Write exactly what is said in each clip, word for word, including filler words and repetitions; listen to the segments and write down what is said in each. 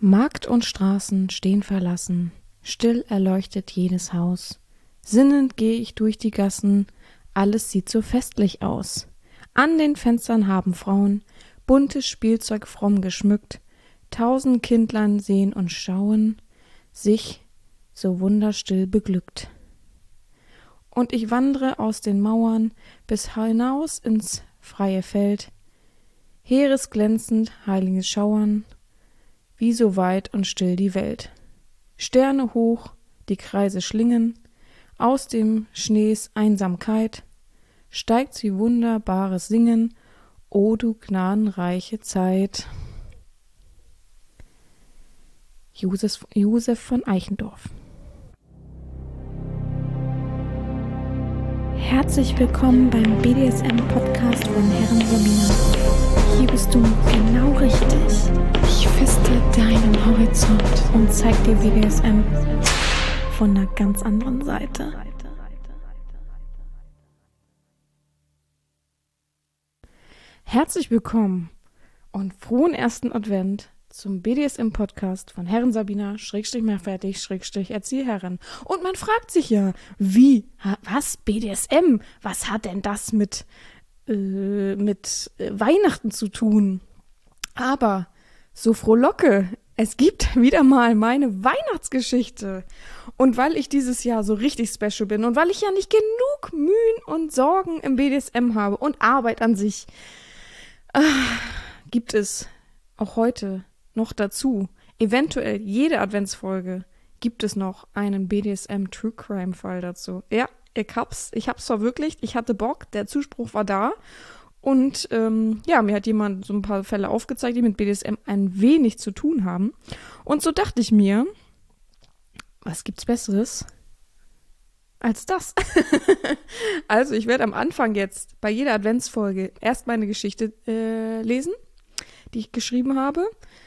Markt und Straßen stehen verlassen, still erleuchtet jedes Haus. Sinnend geh ich durch die Gassen, alles sieht so festlich aus. An den Fenstern haben Frauen buntes Spielzeug fromm geschmückt, tausend Kindlein sehen und schauen, sich so wunderstill beglückt. Und ich wandre aus den Mauern bis hinaus ins freie Feld, heeresglänzend heiliges Schauern, wie so weit und still die Welt. Sterne hoch, die Kreise schlingen, aus dem Schnees Einsamkeit steigt sie wunderbares Singen, o du gnadenreiche Zeit. Josef, Josef von Eichendorff. Herzlich willkommen beim B D S M-Podcast von Herren Sabina. Hier bist du genau richtig. Ich feste deinen Horizont und zeig dir B D S M von einer ganz anderen Seite. Herzlich willkommen und frohen ersten Advent zum B D S M-Podcast von Herren Sabina, Schrägstrich mehr fertig, Schrägstrich Erzieherherren. Und man fragt sich ja, wie, was, B D S M, was hat denn das mit, äh, mit äh, Weihnachten zu tun? Aber so frohlocke, es gibt wieder mal meine Weihnachtsgeschichte. Und weil ich dieses Jahr so richtig special bin und weil ich ja nicht genug Mühen und Sorgen im B D S M habe und Arbeit an sich, äh, gibt es auch heute noch dazu, eventuell jede Adventsfolge, gibt es noch einen B D S M True Crime Fall dazu. Ja, ich hab's, ich hab's verwirklicht, ich hatte Bock, der Zuspruch war da und ähm, ja, mir hat jemand so ein paar Fälle aufgezeigt, die mit B D S M ein wenig zu tun haben. Und so dachte ich mir, was gibt's Besseres als das? Also ich werde am Anfang jetzt bei jeder Adventsfolge erst meine Geschichte äh, lesen, die ich geschrieben habe.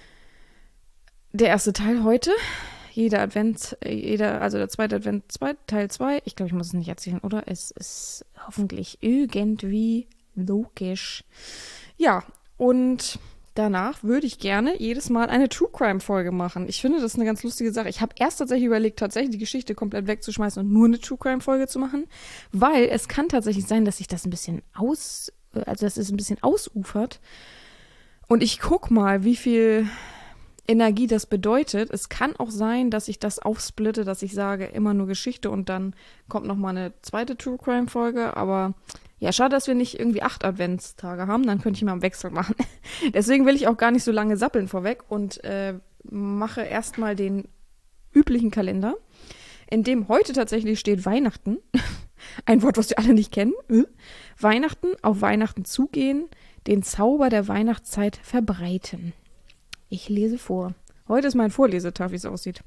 Der erste Teil heute, jeder Advent, jeder, also der zweite Advent, zwei, Teil zwei, ich glaube, ich muss es nicht erzählen, oder? Es ist hoffentlich irgendwie logisch. Ja, und danach würde ich gerne jedes Mal eine True Crime Folge machen. Ich finde, das ist eine ganz lustige Sache. Ich habe erst tatsächlich überlegt, tatsächlich die Geschichte komplett wegzuschmeißen und nur eine True Crime Folge zu machen, weil es kann tatsächlich sein, dass sich das ein bisschen aus, also dass es ein bisschen ausufert. Und ich guck mal, wie viel Energie das bedeutet. Es kann auch sein, dass ich das aufsplitte, dass ich sage, immer nur Geschichte und dann kommt noch mal eine zweite True Crime Folge, aber ja, schade, dass wir nicht irgendwie acht Adventstage haben, dann könnte ich mal einen Wechsel machen. Deswegen will ich auch gar nicht so lange sappeln vorweg und äh, mache erstmal den üblichen Kalender, in dem heute tatsächlich steht Weihnachten. Ein Wort, was wir alle nicht kennen. Weihnachten, auf Weihnachten zugehen, den Zauber der Weihnachtszeit verbreiten. Ich lese vor. Heute ist mein Vorlesetag, wie es aussieht.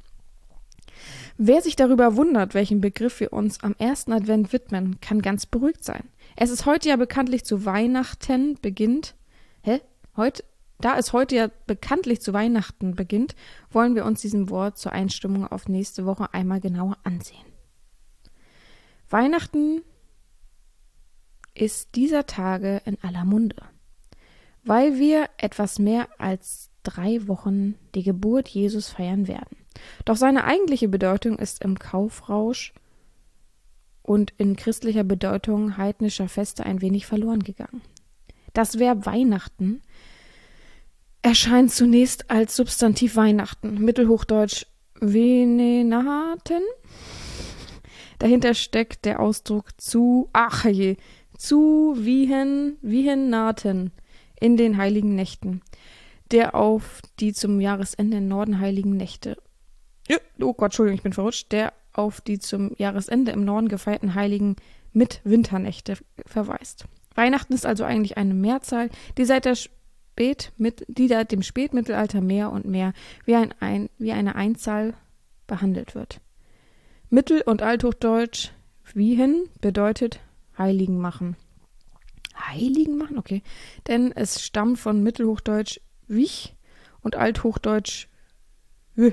Wer sich darüber wundert, welchen Begriff wir uns am ersten Advent widmen, kann ganz beruhigt sein. Es ist heute ja bekanntlich zu Weihnachten beginnt. Hä? Heute? Da es heute ja bekanntlich zu Weihnachten beginnt, wollen wir uns diesem Wort zur Einstimmung auf nächste Woche einmal genauer ansehen. Weihnachten ist dieser Tage in aller Munde, weil wir etwas mehr als drei Wochen die Geburt Jesus feiern werden. Doch seine eigentliche Bedeutung ist im Kaufrausch und in christlicher Bedeutung heidnischer Feste ein wenig verloren gegangen. Das Verb Weihnachten erscheint zunächst als Substantiv Weihnachten, mittelhochdeutsch Venenaten. Dahinter steckt der Ausdruck zu, ach je, zu wiehen, wiehenaten in den heiligen Nächten, der auf die zum Jahresende im Norden heiligen Nächte, oh Gott, Entschuldigung, ich bin verrutscht, der auf die zum Jahresende im Norden gefeierten heiligen Mitwinternächte verweist. Weihnachten ist also eigentlich eine Mehrzahl, die seit der Spät, die seit dem Spätmittelalter mehr und mehr wie, ein, ein, wie eine Einzahl behandelt wird. Mittel- und Althochdeutsch wiehen bedeutet heiligen machen. Heiligen machen? Okay. Denn es stammt von Mittelhochdeutsch wich und Althochdeutsch w.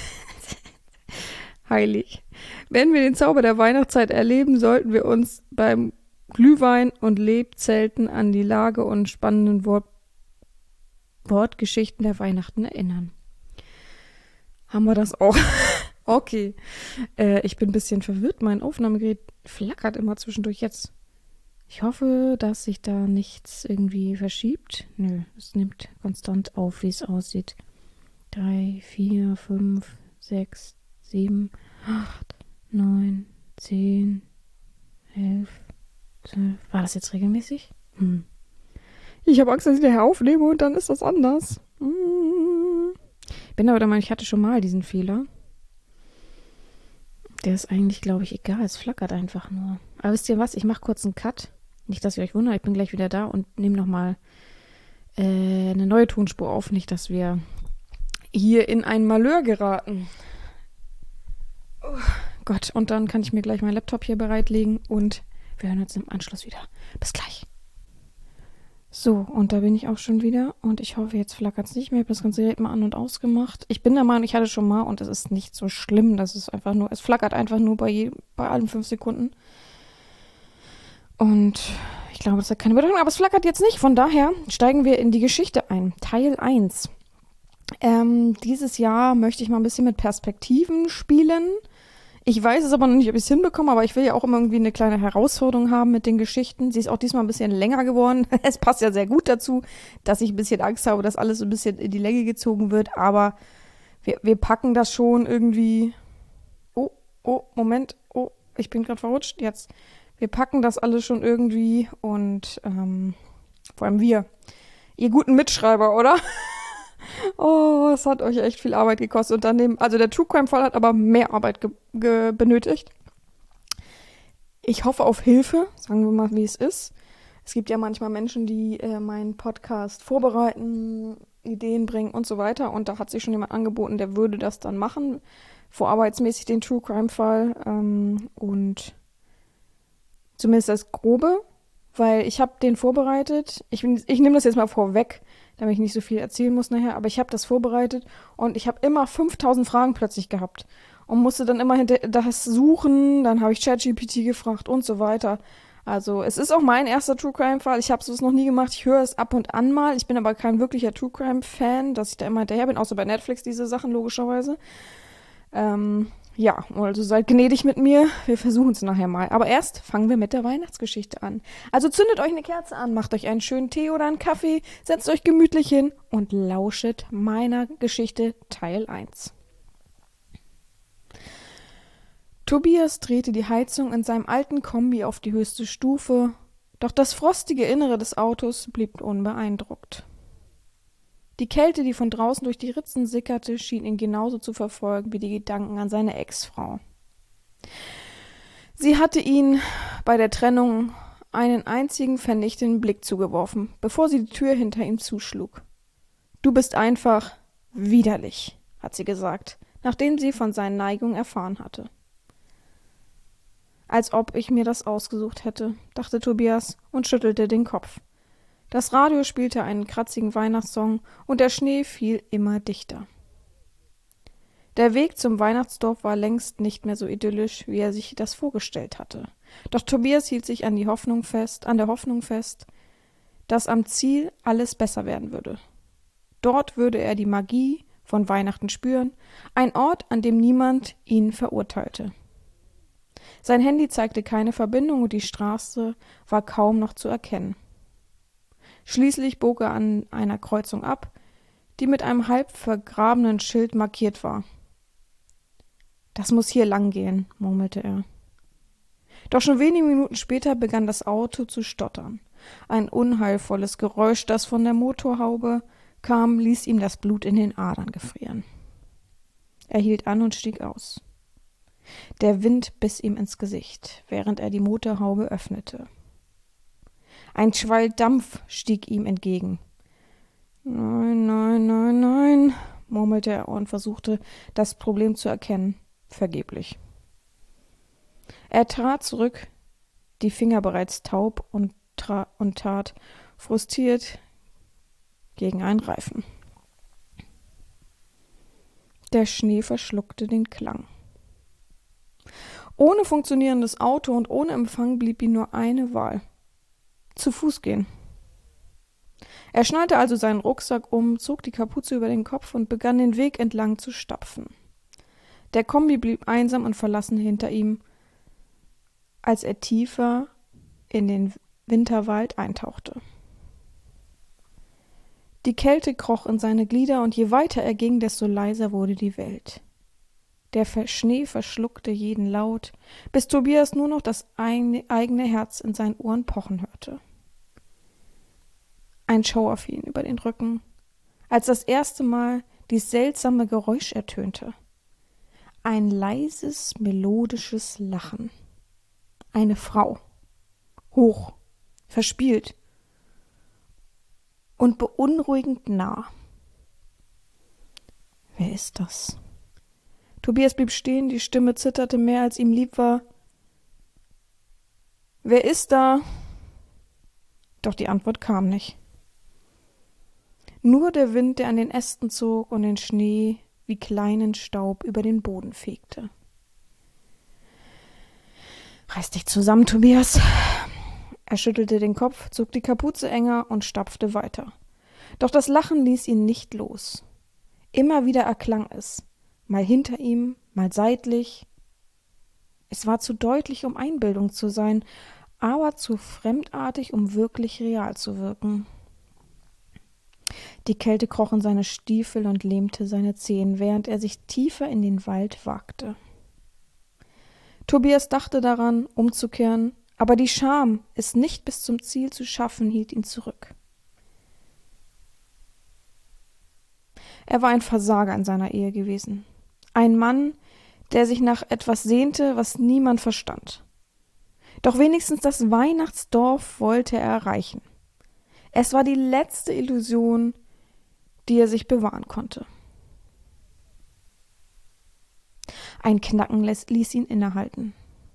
Heilig. Wenn wir den Zauber der Weihnachtszeit erleben, sollten wir uns beim Glühwein und Lebzelten an die Lage und spannenden Wort Wortgeschichten der Weihnachten erinnern. Haben wir das auch? Okay. Äh, ich bin ein bisschen verwirrt. Mein Aufnahmegerät flackert immer zwischendurch jetzt. Ich hoffe, dass sich da nichts irgendwie verschiebt. Nö, es nimmt konstant auf, wie es aussieht. Drei, vier, fünf, sechs, sieben, acht, neun, zehn, elf, zwölf. War das jetzt regelmäßig? Hm. Ich habe Angst, dass ich nachher aufnehme und dann ist das anders. Hm. Ich bin aber der Meinung, ich hatte schon mal diesen Fehler. Der ist eigentlich, glaube ich, egal. Es flackert einfach nur. Aber wisst ihr was? Ich mache kurz einen Cut. Nicht, dass ihr euch wundert. Ich bin gleich wieder da und nehme nochmal äh, eine neue Tonspur auf. Nicht, dass wir hier in ein Malheur geraten. Oh Gott, und dann kann ich mir gleich meinen Laptop hier bereitlegen und wir hören uns im Anschluss wieder. Bis gleich. So, und da bin ich auch schon wieder und ich hoffe, jetzt flackert es nicht mehr. Ich habe das Ganze direkt mal an- und ausgemacht. Ich bin der Meinung, ich hatte schon mal und es ist nicht so schlimm. Das ist einfach nur, es flackert einfach nur bei, je, bei allen fünf Sekunden. Und ich glaube, das hat keine Bedeutung, aber es flackert jetzt nicht. Von daher steigen wir in die Geschichte ein. Teil eins. Ähm, dieses Jahr möchte ich mal ein bisschen mit Perspektiven spielen. Ich weiß es aber noch nicht, ob ich es hinbekomme, aber ich will ja auch immer irgendwie eine kleine Herausforderung haben mit den Geschichten. Sie ist auch diesmal ein bisschen länger geworden. Es passt ja sehr gut dazu, dass ich ein bisschen Angst habe, dass alles so ein bisschen in die Länge gezogen wird. Aber wir, wir packen das schon irgendwie. Oh, oh, Moment. Oh, ich bin gerade verrutscht. Jetzt. Wir packen das alles schon irgendwie und ähm, vor allem wir. Ihr guten Mitschreiber, oder? Oh, es hat euch echt viel Arbeit gekostet. Und daneben, also der True Crime Fall hat aber mehr Arbeit ge- ge- benötigt. Ich hoffe auf Hilfe, sagen wir mal, wie es ist. Es gibt ja manchmal Menschen, die äh, meinen Podcast vorbereiten, Ideen bringen und so weiter. Und da hat sich schon jemand angeboten, der würde das dann machen. Vorarbeitsmäßig den True Crime Fall. Ähm, und zumindest das Grobe, weil ich habe den vorbereitet. Ich, ich nehme das jetzt mal vorweg, damit ich nicht so viel erzählen muss nachher, aber ich habe das vorbereitet und ich habe immer fünftausend Fragen plötzlich gehabt und musste dann immer hinter das suchen, dann habe ich ChatGPT gefragt und so weiter. Also es ist auch mein erster True Crime Fall, ich habe es noch nie gemacht, ich höre es ab und an mal, ich bin aber kein wirklicher True Crime Fan, dass ich da immer hinterher bin, außer bei Netflix diese Sachen logischerweise. Ähm, ja, also seid gnädig mit mir. Wir versuchen es nachher mal. Aber erst fangen wir mit der Weihnachtsgeschichte an. Also zündet euch eine Kerze an, macht euch einen schönen Tee oder einen Kaffee, setzt euch gemütlich hin und lauschet meiner Geschichte Teil eins. Tobias drehte die Heizung in seinem alten Kombi auf die höchste Stufe, doch das frostige Innere des Autos blieb unbeeindruckt. Die Kälte, die von draußen durch die Ritzen sickerte, schien ihn genauso zu verfolgen wie die Gedanken an seine Ex-Frau. Sie hatte ihn bei der Trennung einen einzigen vernichtenden Blick zugeworfen, bevor sie die Tür hinter ihm zuschlug. »Du bist einfach widerlich«, hat sie gesagt, nachdem sie von seinen Neigungen erfahren hatte. »Als ob ich mir das ausgesucht hätte«, dachte Tobias und schüttelte den Kopf. Das Radio spielte einen kratzigen Weihnachtssong und der Schnee fiel immer dichter. Der Weg zum Weihnachtsdorf war längst nicht mehr so idyllisch, wie er sich das vorgestellt hatte. Doch Tobias hielt sich an die Hoffnung fest, an der Hoffnung fest, dass am Ziel alles besser werden würde. Dort würde er die Magie von Weihnachten spüren, ein Ort, an dem niemand ihn verurteilte. Sein Handy zeigte keine Verbindung und die Straße war kaum noch zu erkennen. Schließlich bog er an einer Kreuzung ab, die mit einem halb vergrabenen Schild markiert war. »Das muss hier lang gehen«, murmelte er. Doch schon wenige Minuten später begann das Auto zu stottern. Ein unheilvolles Geräusch, das von der Motorhaube kam, ließ ihm das Blut in den Adern gefrieren. Er hielt an und stieg aus. Der Wind biss ihm ins Gesicht, während er die Motorhaube öffnete. Ein Schwall Dampf stieg ihm entgegen. »Nein, nein, nein, nein«, murmelte er und versuchte, das Problem zu erkennen. Vergeblich. Er trat zurück, die Finger bereits taub und, tra- und tat frustriert gegen einen Reifen. Der Schnee verschluckte den Klang. Ohne funktionierendes Auto und ohne Empfang blieb ihm nur eine Wahl. Zu Fuß gehen. Er schnallte also seinen Rucksack um, zog die Kapuze über den Kopf und begann den Weg entlang zu stapfen. Der Kombi blieb einsam und verlassen hinter ihm, als er tiefer in den Winterwald eintauchte. Die Kälte kroch in seine Glieder, und je weiter er ging, desto leiser wurde die Welt. Der Schnee verschluckte jeden Laut, bis Tobias nur noch das eigene Herz in seinen Ohren pochen hörte. Ein Schauer fiel ihm über den Rücken, als das erste Mal dies seltsame Geräusch ertönte. Ein leises, melodisches Lachen. Eine Frau. Hoch, verspielt und beunruhigend nah. Wer ist das? Tobias blieb stehen, die Stimme zitterte mehr, als ihm lieb war. Wer ist da? Doch die Antwort kam nicht. Nur der Wind, der an den Ästen zog und den Schnee wie kleinen Staub über den Boden fegte. Reiß dich zusammen, Tobias. Er schüttelte den Kopf, zog die Kapuze enger und stapfte weiter. Doch das Lachen ließ ihn nicht los. Immer wieder erklang es, mal hinter ihm, mal seitlich. Es war zu deutlich, um Einbildung zu sein, aber zu fremdartig, um wirklich real zu wirken. Die Kälte kroch in seine Stiefel und lähmte seine Zehen, während er sich tiefer in den Wald wagte. Tobias dachte daran, umzukehren, aber die Scham, es nicht bis zum Ziel zu schaffen, hielt ihn zurück. Er war ein Versager in seiner Ehe gewesen. Ein Mann, der sich nach etwas sehnte, was niemand verstand. Doch wenigstens das Weihnachtsdorf wollte er erreichen. Es war die letzte Illusion, die er sich bewahren konnte. Ein Knacken ließ ihn innehalten.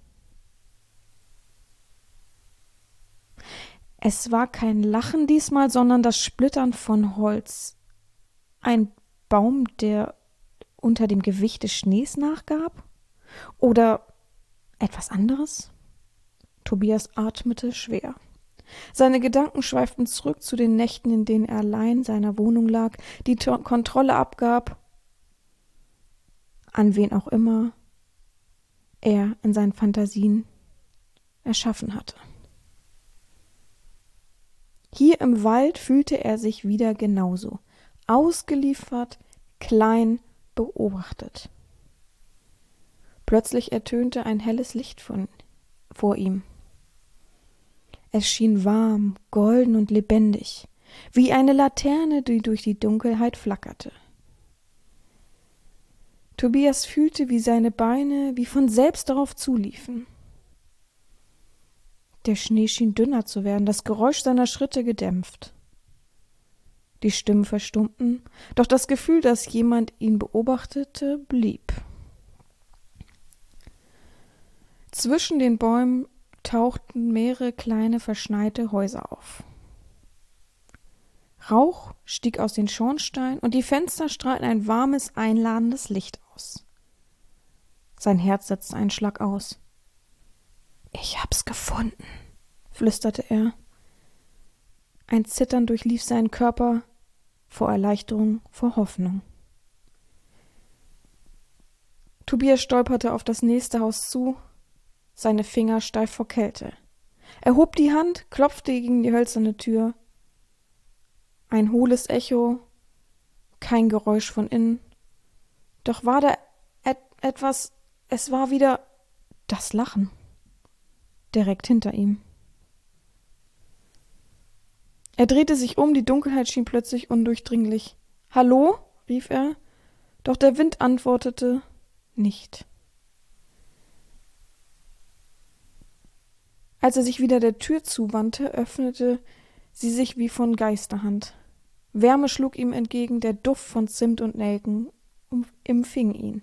Es war kein Lachen diesmal, sondern das Splittern von Holz. Ein Baum, der unter dem Gewicht des Schnees nachgab? Oder etwas anderes? Tobias atmete schwer. Seine Gedanken schweiften zurück zu den Nächten, in denen er allein in seiner Wohnung lag, die to- Kontrolle abgab, an wen auch immer er in seinen Fantasien erschaffen hatte. Hier im Wald fühlte er sich wieder genauso, ausgeliefert, klein, beobachtet. Plötzlich ertönte ein helles Licht von, vor ihm. Es schien warm, golden und lebendig, wie eine Laterne, die durch die Dunkelheit flackerte. Tobias fühlte, wie seine Beine wie von selbst darauf zuliefen. Der Schnee schien dünner zu werden, das Geräusch seiner Schritte gedämpft. Die Stimmen verstummten, doch das Gefühl, dass jemand ihn beobachtete, blieb. Zwischen den Bäumen tauchten mehrere kleine verschneite Häuser auf. Rauch stieg aus den Schornsteinen und die Fenster strahlten ein warmes, einladendes Licht aus. Sein Herz setzte einen Schlag aus. »Ich hab's gefunden«, flüsterte er. Ein Zittern durchlief seinen Körper, vor Erleichterung, vor Hoffnung. Tobias stolperte auf das nächste Haus zu, seine Finger steif vor Kälte. Er hob die Hand, klopfte gegen die hölzerne Tür. Ein hohles Echo, kein Geräusch von innen. Doch war da et- etwas, es war wieder das Lachen, direkt hinter ihm. Er drehte sich um, die Dunkelheit schien plötzlich undurchdringlich. »Hallo?« rief er, doch der Wind antwortete nicht. Als er sich wieder der Tür zuwandte, öffnete sie sich wie von Geisterhand. Wärme schlug ihm entgegen, der Duft von Zimt und Nelken umfing ihn.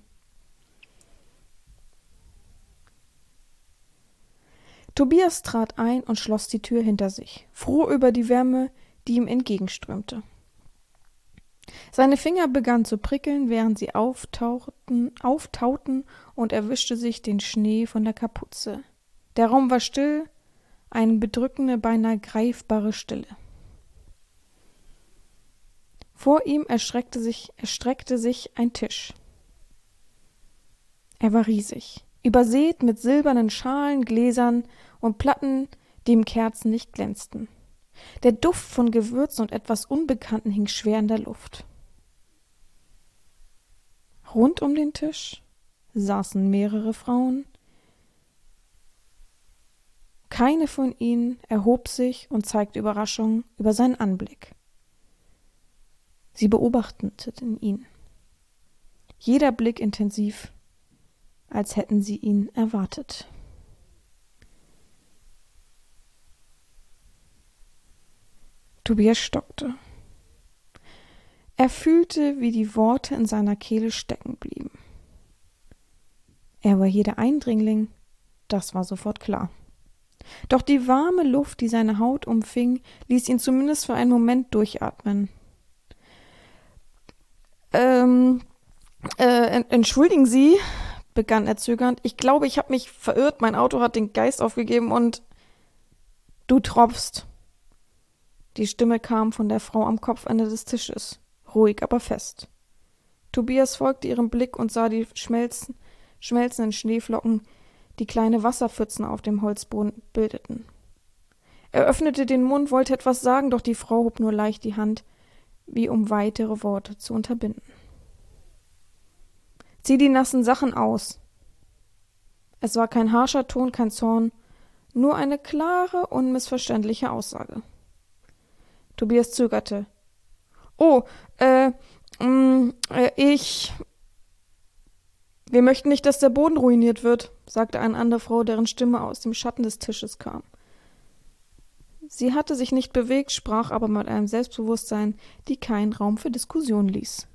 Tobias trat ein und schloss die Tür hinter sich, froh über die Wärme, die ihm entgegenströmte. Seine Finger begannen zu prickeln, während sie auftauchten, auftauten, und er wischte sich den Schnee von der Kapuze. Der Raum war still, eine bedrückende, beinahe greifbare Stille. Vor ihm erstreckte sich, erstreckte sich ein Tisch. Er war riesig, übersät mit silbernen Schalen, Gläsern und Platten, die im Kerzenlicht glänzten. Der Duft von Gewürzen und etwas Unbekannten hing schwer in der Luft. Rund um den Tisch saßen mehrere Frauen. Keine von ihnen erhob sich und zeigte Überraschung über seinen Anblick. Sie beobachteten ihn. Jeder Blick intensiv, als hätten sie ihn erwartet. Tobias stockte. Er fühlte, wie die Worte in seiner Kehle stecken blieben. Er war hier der Eindringling, das war sofort klar. Doch die warme Luft, die seine Haut umfing, ließ ihn zumindest für einen Moment durchatmen. Ähm, äh, entschuldigen Sie, begann er zögernd. Ich glaube, ich habe mich verirrt. Mein Auto hat den Geist aufgegeben und... Du tropfst. Die Stimme kam von der Frau am Kopfende des Tisches, ruhig, aber fest. Tobias folgte ihrem Blick und sah die schmelzen, schmelzenden Schneeflocken, die kleine Wasserpfützen auf dem Holzboden bildeten. Er öffnete den Mund, wollte etwas sagen, doch die Frau hob nur leicht die Hand, wie um weitere Worte zu unterbinden. Zieh die nassen Sachen aus. Es war kein harscher Ton, kein Zorn, nur eine klare, unmissverständliche Aussage. Tobias zögerte. Oh, äh, mh, äh, ich... Wir möchten nicht, dass der Boden ruiniert wird, sagte eine andere Frau, deren Stimme aus dem Schatten des Tisches kam. Sie hatte sich nicht bewegt, sprach aber mit einem Selbstbewusstsein, die keinen Raum für Diskussion ließ.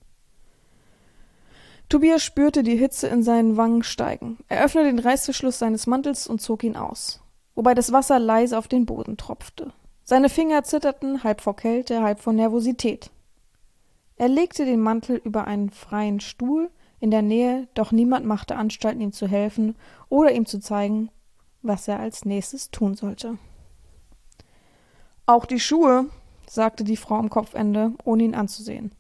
Tobias spürte die Hitze in seinen Wangen steigen. Er öffnete den Reißverschluss seines Mantels und zog ihn aus, wobei das Wasser leise auf den Boden tropfte. Seine Finger zitterten, halb vor Kälte, halb vor Nervosität. Er legte den Mantel über einen freien Stuhl in der Nähe, doch niemand machte Anstalten, ihm zu helfen oder ihm zu zeigen, was er als nächstes tun sollte. Auch die Schuhe, sagte die Frau am Kopfende, ohne ihn anzusehen.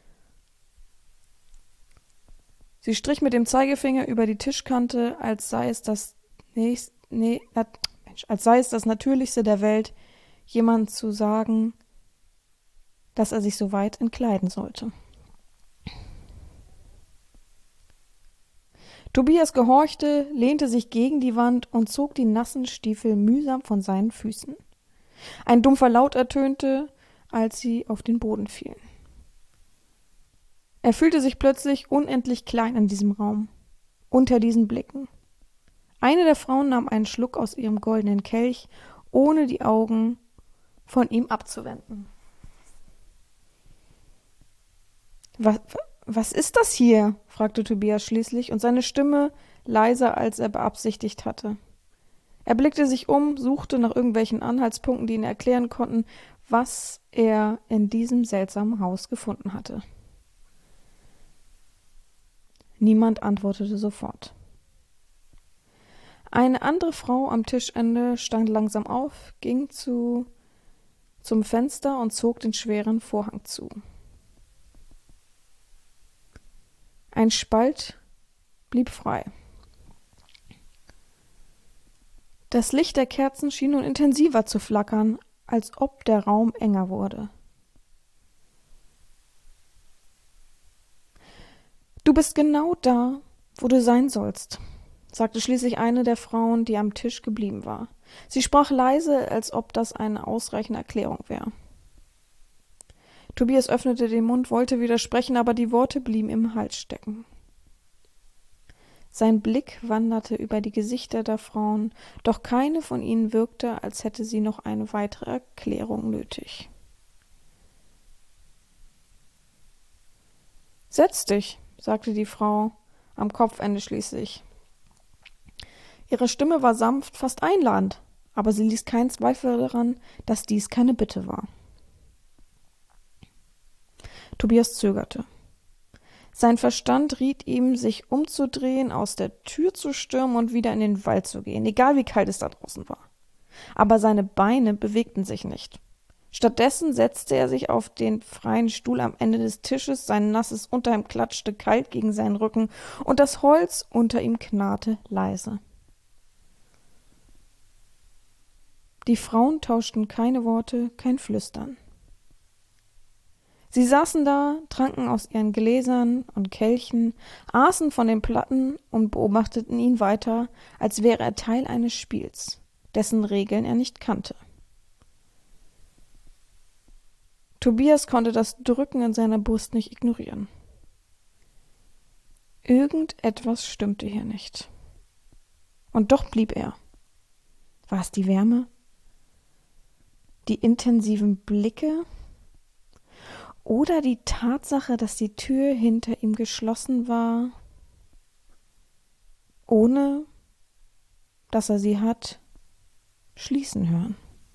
Sie strich mit dem Zeigefinger über die Tischkante, als sei es das nächst, nee, nat, Mensch, als sei es das Natürlichste der Welt, jemand zu sagen, dass er sich so weit entkleiden sollte. Tobias gehorchte, lehnte sich gegen die Wand und zog die nassen Stiefel mühsam von seinen Füßen. Ein dumpfer Laut ertönte, als sie auf den Boden fielen. Er fühlte sich plötzlich unendlich klein in diesem Raum, unter diesen Blicken. Eine der Frauen nahm einen Schluck aus ihrem goldenen Kelch, ohne die Augen von ihm abzuwenden. Was, was ist das hier? Fragte Tobias schließlich, und seine Stimme leiser, als er beabsichtigt hatte. Er blickte sich um, suchte nach irgendwelchen Anhaltspunkten, die ihn erklären konnten, was er in diesem seltsamen Haus gefunden hatte. Niemand antwortete sofort. Eine andere Frau am Tischende stand langsam auf, ging zu, zum Fenster und zog den schweren Vorhang zu. Ein Spalt blieb frei. Das Licht der Kerzen schien nun intensiver zu flackern, als ob der Raum enger wurde. »Du bist genau da, wo du sein sollst«, sagte schließlich eine der Frauen, die am Tisch geblieben war. Sie sprach leise, als ob das eine ausreichende Erklärung wäre. Tobias öffnete den Mund, wollte widersprechen, aber die Worte blieben im Hals stecken. Sein Blick wanderte über die Gesichter der Frauen, doch keine von ihnen wirkte, als hätte sie noch eine weitere Erklärung nötig. »Setz dich«, sagte die Frau, am Kopfende schließlich. Ihre Stimme war sanft, fast einladend, aber sie ließ keinen Zweifel daran, dass dies keine Bitte war. Tobias zögerte. Sein Verstand riet ihm, sich umzudrehen, aus der Tür zu stürmen und wieder in den Wald zu gehen, egal wie kalt es da draußen war. Aber seine Beine bewegten sich nicht. Stattdessen setzte er sich auf den freien Stuhl am Ende des Tisches, sein nasses Unterhemd klatschte kalt gegen seinen Rücken und das Holz unter ihm knarrte leise. Die Frauen tauschten keine Worte, kein Flüstern. Sie saßen da, tranken aus ihren Gläsern und Kelchen, aßen von den Platten und beobachteten ihn weiter, als wäre er Teil eines Spiels, dessen Regeln er nicht kannte. Tobias konnte das Drücken in seiner Brust nicht ignorieren. Irgendetwas stimmte hier nicht. Und doch blieb er. War es die Wärme? Die intensiven Blicke? Oder die Tatsache, dass die Tür hinter ihm geschlossen war, ohne dass er sie hat schließen hören?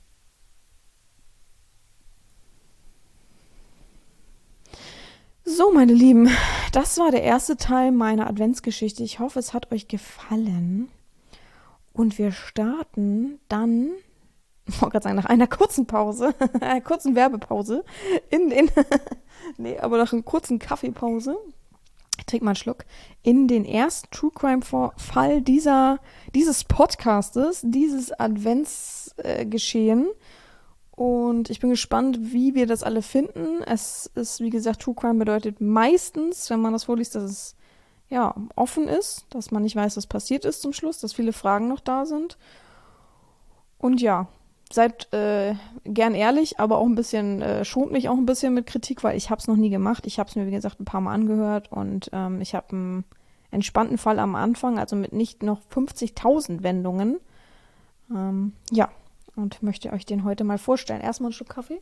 So, meine Lieben, das war der erste Teil meiner Adventsgeschichte. Ich hoffe, es hat euch gefallen. Und wir starten dann, ich wollte gerade sagen, nach einer kurzen Pause, einer kurzen Werbepause, in den, nee, aber nach einer kurzen Kaffeepause, ich trinke mal einen Schluck, in den ersten True Crime-Fall dieser, dieses Podcastes, dieses Adventsgeschehen. Äh, Und ich bin gespannt, wie wir das alle finden. Es ist, wie gesagt, True Crime bedeutet meistens, wenn man das vorliest, dass es ja offen ist, dass man nicht weiß, was passiert ist zum Schluss, dass viele Fragen noch da sind. Und ja, seid äh, gern ehrlich, aber auch ein bisschen, äh, schont mich auch ein bisschen mit Kritik, weil ich habe es noch nie gemacht. Ich habe es mir, wie gesagt, ein paar Mal angehört und ähm, ich habe einen entspannten Fall am Anfang, also mit nicht noch fünfzigtausend Wendungen. Ähm, ja. Und möchte euch den heute mal vorstellen. Erstmal einen Schluck Kaffee.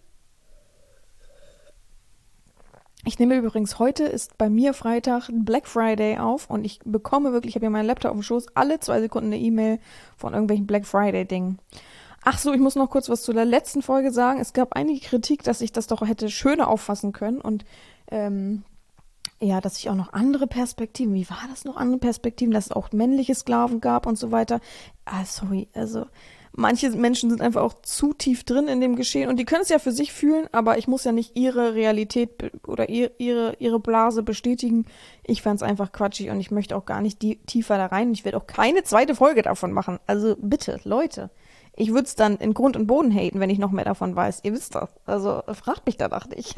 Ich nehme übrigens, heute ist bei mir Freitag Black Friday auf und ich bekomme wirklich, ich habe ja meinen Laptop auf dem Schoß, alle zwei Sekunden eine E-Mail von irgendwelchen Black Friday-Dingen. Ach so, ich muss noch kurz was zu der letzten Folge sagen. Es gab einige Kritik, dass ich das doch hätte schöner auffassen können und ähm, ja, dass ich auch noch andere Perspektiven, wie war das noch, andere Perspektiven, dass es auch männliche Sklaven gab und so weiter. Ah, sorry, also manche Menschen sind einfach auch zu tief drin in dem Geschehen und die können es ja für sich fühlen, aber ich muss ja nicht ihre Realität be- oder ihr, ihre, ihre Blase bestätigen. Ich fand es einfach quatschig und ich möchte auch gar nicht die, tiefer da rein. Ich werde auch keine zweite Folge davon machen. Also bitte, Leute. Ich würde es dann in Grund und Boden haten, wenn ich noch mehr davon weiß. Ihr wisst das. Also fragt mich danach nicht.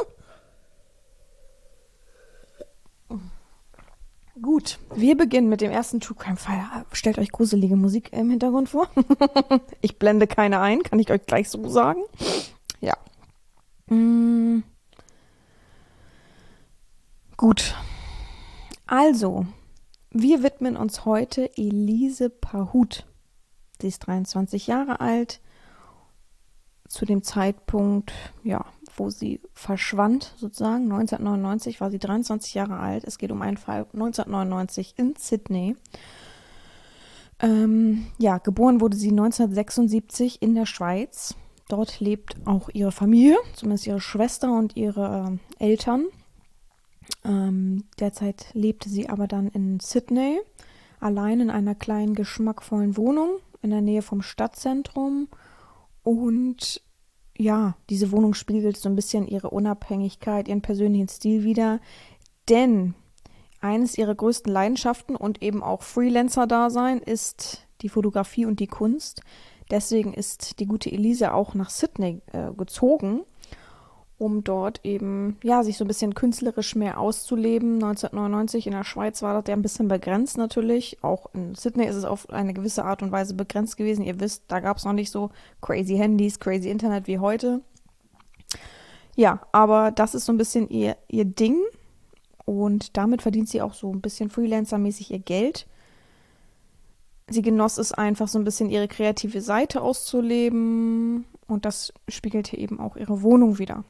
Gut, wir beginnen mit dem ersten True Crime Fall. Stellt euch gruselige Musik im Hintergrund vor. Ich blende keine ein, kann ich euch gleich so sagen. Ja. Mm. Gut. Also, wir widmen uns heute Elise Pahut. Sie ist dreiundzwanzig Jahre alt. Zu dem Zeitpunkt, ja, wo sie verschwand, sozusagen, neunzehnhundertneunundneunzig, war sie dreiundzwanzig Jahre alt. Es geht um einen Fall neunzehnhundertneunundneunzig in Sydney. Ähm, ja, geboren wurde sie neunzehnhundertsechsundsiebzig in der Schweiz. Dort lebt auch ihre Familie, zumindest ihre Schwester und ihre äh, Eltern. Ähm, derzeit lebte sie aber dann in Sydney, allein in einer kleinen, geschmackvollen Wohnung in der Nähe vom Stadtzentrum. Und ja, diese Wohnung spiegelt so ein bisschen ihre Unabhängigkeit, ihren persönlichen Stil wider. Denn eines ihrer größten Leidenschaften und eben auch Freelancer-Dasein ist die Fotografie und die Kunst. Deswegen ist die gute Elise auch nach Sydney äh, gezogen, um dort eben, ja, sich so ein bisschen künstlerisch mehr auszuleben. neunzehnhundertneunundneunzig in der Schweiz war das ja ein bisschen begrenzt natürlich. Auch in Sydney ist es auf eine gewisse Art und Weise begrenzt gewesen. Ihr wisst, da gab es noch nicht so crazy Handys, crazy Internet wie heute. Ja, aber das ist so ein bisschen ihr, ihr Ding. Und damit verdient sie auch so ein bisschen Freelancer-mäßig ihr Geld. Sie genoss es einfach, so ein bisschen ihre kreative Seite auszuleben. Und das spiegelte eben auch ihre Wohnung wider.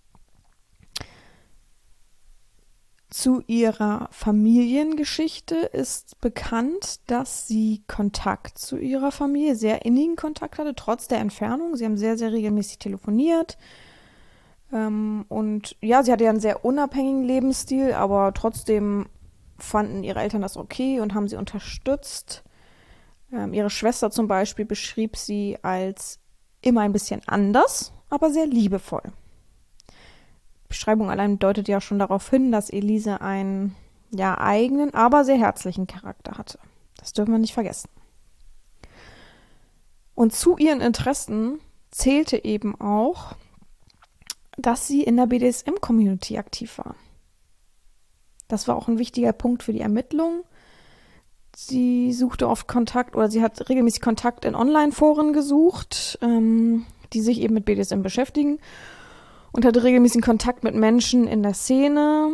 Zu ihrer Familiengeschichte ist bekannt, dass sie Kontakt zu ihrer Familie, sehr innigen Kontakt hatte, trotz der Entfernung. Sie haben sehr, sehr regelmäßig telefoniert. Ähm, und ja, sie hatte ja einen sehr unabhängigen Lebensstil, aber trotzdem fanden ihre Eltern das okay und haben sie unterstützt. Ähm, ihre Schwester zum Beispiel beschrieb sie als immer ein bisschen anders aber sehr liebevoll. Die Beschreibung allein deutet ja schon darauf hin, dass Elise einen ja eigenen, aber sehr herzlichen Charakter hatte. Das dürfen wir nicht vergessen. Und zu ihren Interessen zählte eben auch, dass sie in der B D S M-Community aktiv war. Das war auch ein wichtiger Punkt für die Ermittlungen. Sie suchte oft Kontakt oder sie hat regelmäßig Kontakt in Online-Foren gesucht, ähm, die sich eben mit B D S M beschäftigen und hatte regelmäßigen Kontakt mit Menschen in der Szene.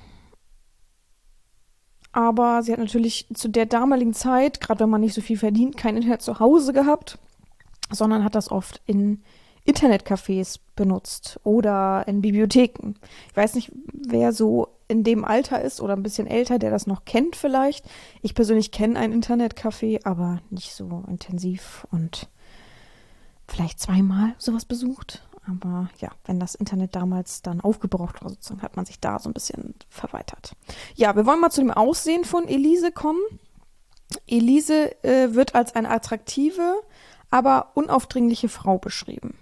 Aber sie hat natürlich zu der damaligen Zeit, gerade wenn man nicht so viel verdient, kein Internet zu Hause gehabt, sondern hat das oft in Internetcafés benutzt oder in Bibliotheken. Ich weiß nicht, wer so in dem Alter ist oder ein bisschen älter, der das noch kennt vielleicht. Ich persönlich kenne ein Internetcafé, aber nicht so intensiv und vielleicht zweimal sowas besucht. Aber ja, wenn das Internet damals dann aufgebraucht war, sozusagen, hat man sich da so ein bisschen verweitert. Ja, wir wollen mal zu dem Aussehen von Elise kommen. Elise äh, wird als eine attraktive, aber unaufdringliche Frau beschrieben.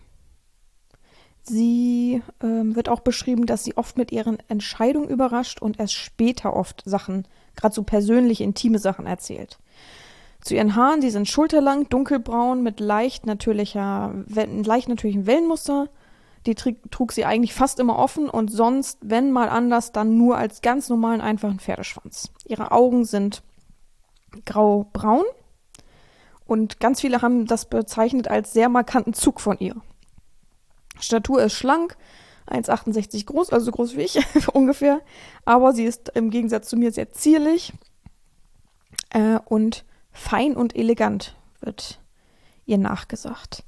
Sie ähm, wird auch beschrieben, dass sie oft mit ihren Entscheidungen überrascht und erst später oft Sachen, gerade so persönliche, intime Sachen erzählt. Zu ihren Haaren, die sind schulterlang, dunkelbraun, mit leicht, natürlicher, leicht natürlichen Wellenmuster. Die trug sie eigentlich fast immer offen und sonst, wenn mal anders, dann nur als ganz normalen, einfachen Pferdeschwanz. Ihre Augen sind grau-braun und ganz viele haben das bezeichnet als sehr markanten Zug von ihr. Statur ist schlank, eins Komma achtundsechzig groß, also so groß wie ich ungefähr, aber sie ist im Gegensatz zu mir sehr zierlich äh, und fein und elegant, wird ihr nachgesagt.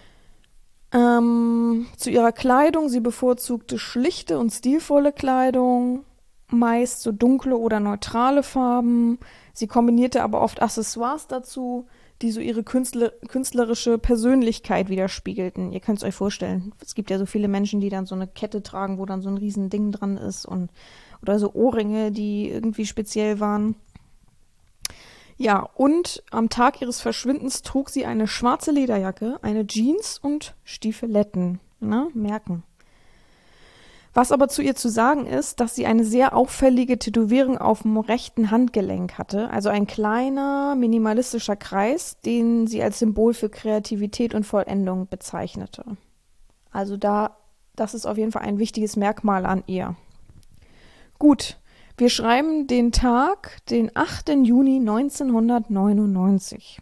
Ähm, zu ihrer Kleidung, sie bevorzugte schlichte und stilvolle Kleidung, meist so dunkle oder neutrale Farben. Sie kombinierte aber oft Accessoires dazu, die so ihre Künstler, künstlerische Persönlichkeit widerspiegelten. Ihr könnt es euch vorstellen, es gibt ja so viele Menschen, die dann so eine Kette tragen, wo dann so ein riesen Ding dran ist und oder so Ohrringe, die irgendwie speziell waren. Ja, und am Tag ihres Verschwindens trug sie eine schwarze Lederjacke, eine Jeans und Stiefeletten. Na, merken. Was aber zu ihr zu sagen ist, dass sie eine sehr auffällige Tätowierung auf dem rechten Handgelenk hatte, also ein kleiner, minimalistischer Kreis, den sie als Symbol für Kreativität und Vollendung bezeichnete. Also da, das ist auf jeden Fall ein wichtiges Merkmal an ihr. Gut, wir schreiben den Tag, den achten Juni neunzehnhundertneunundneunzig.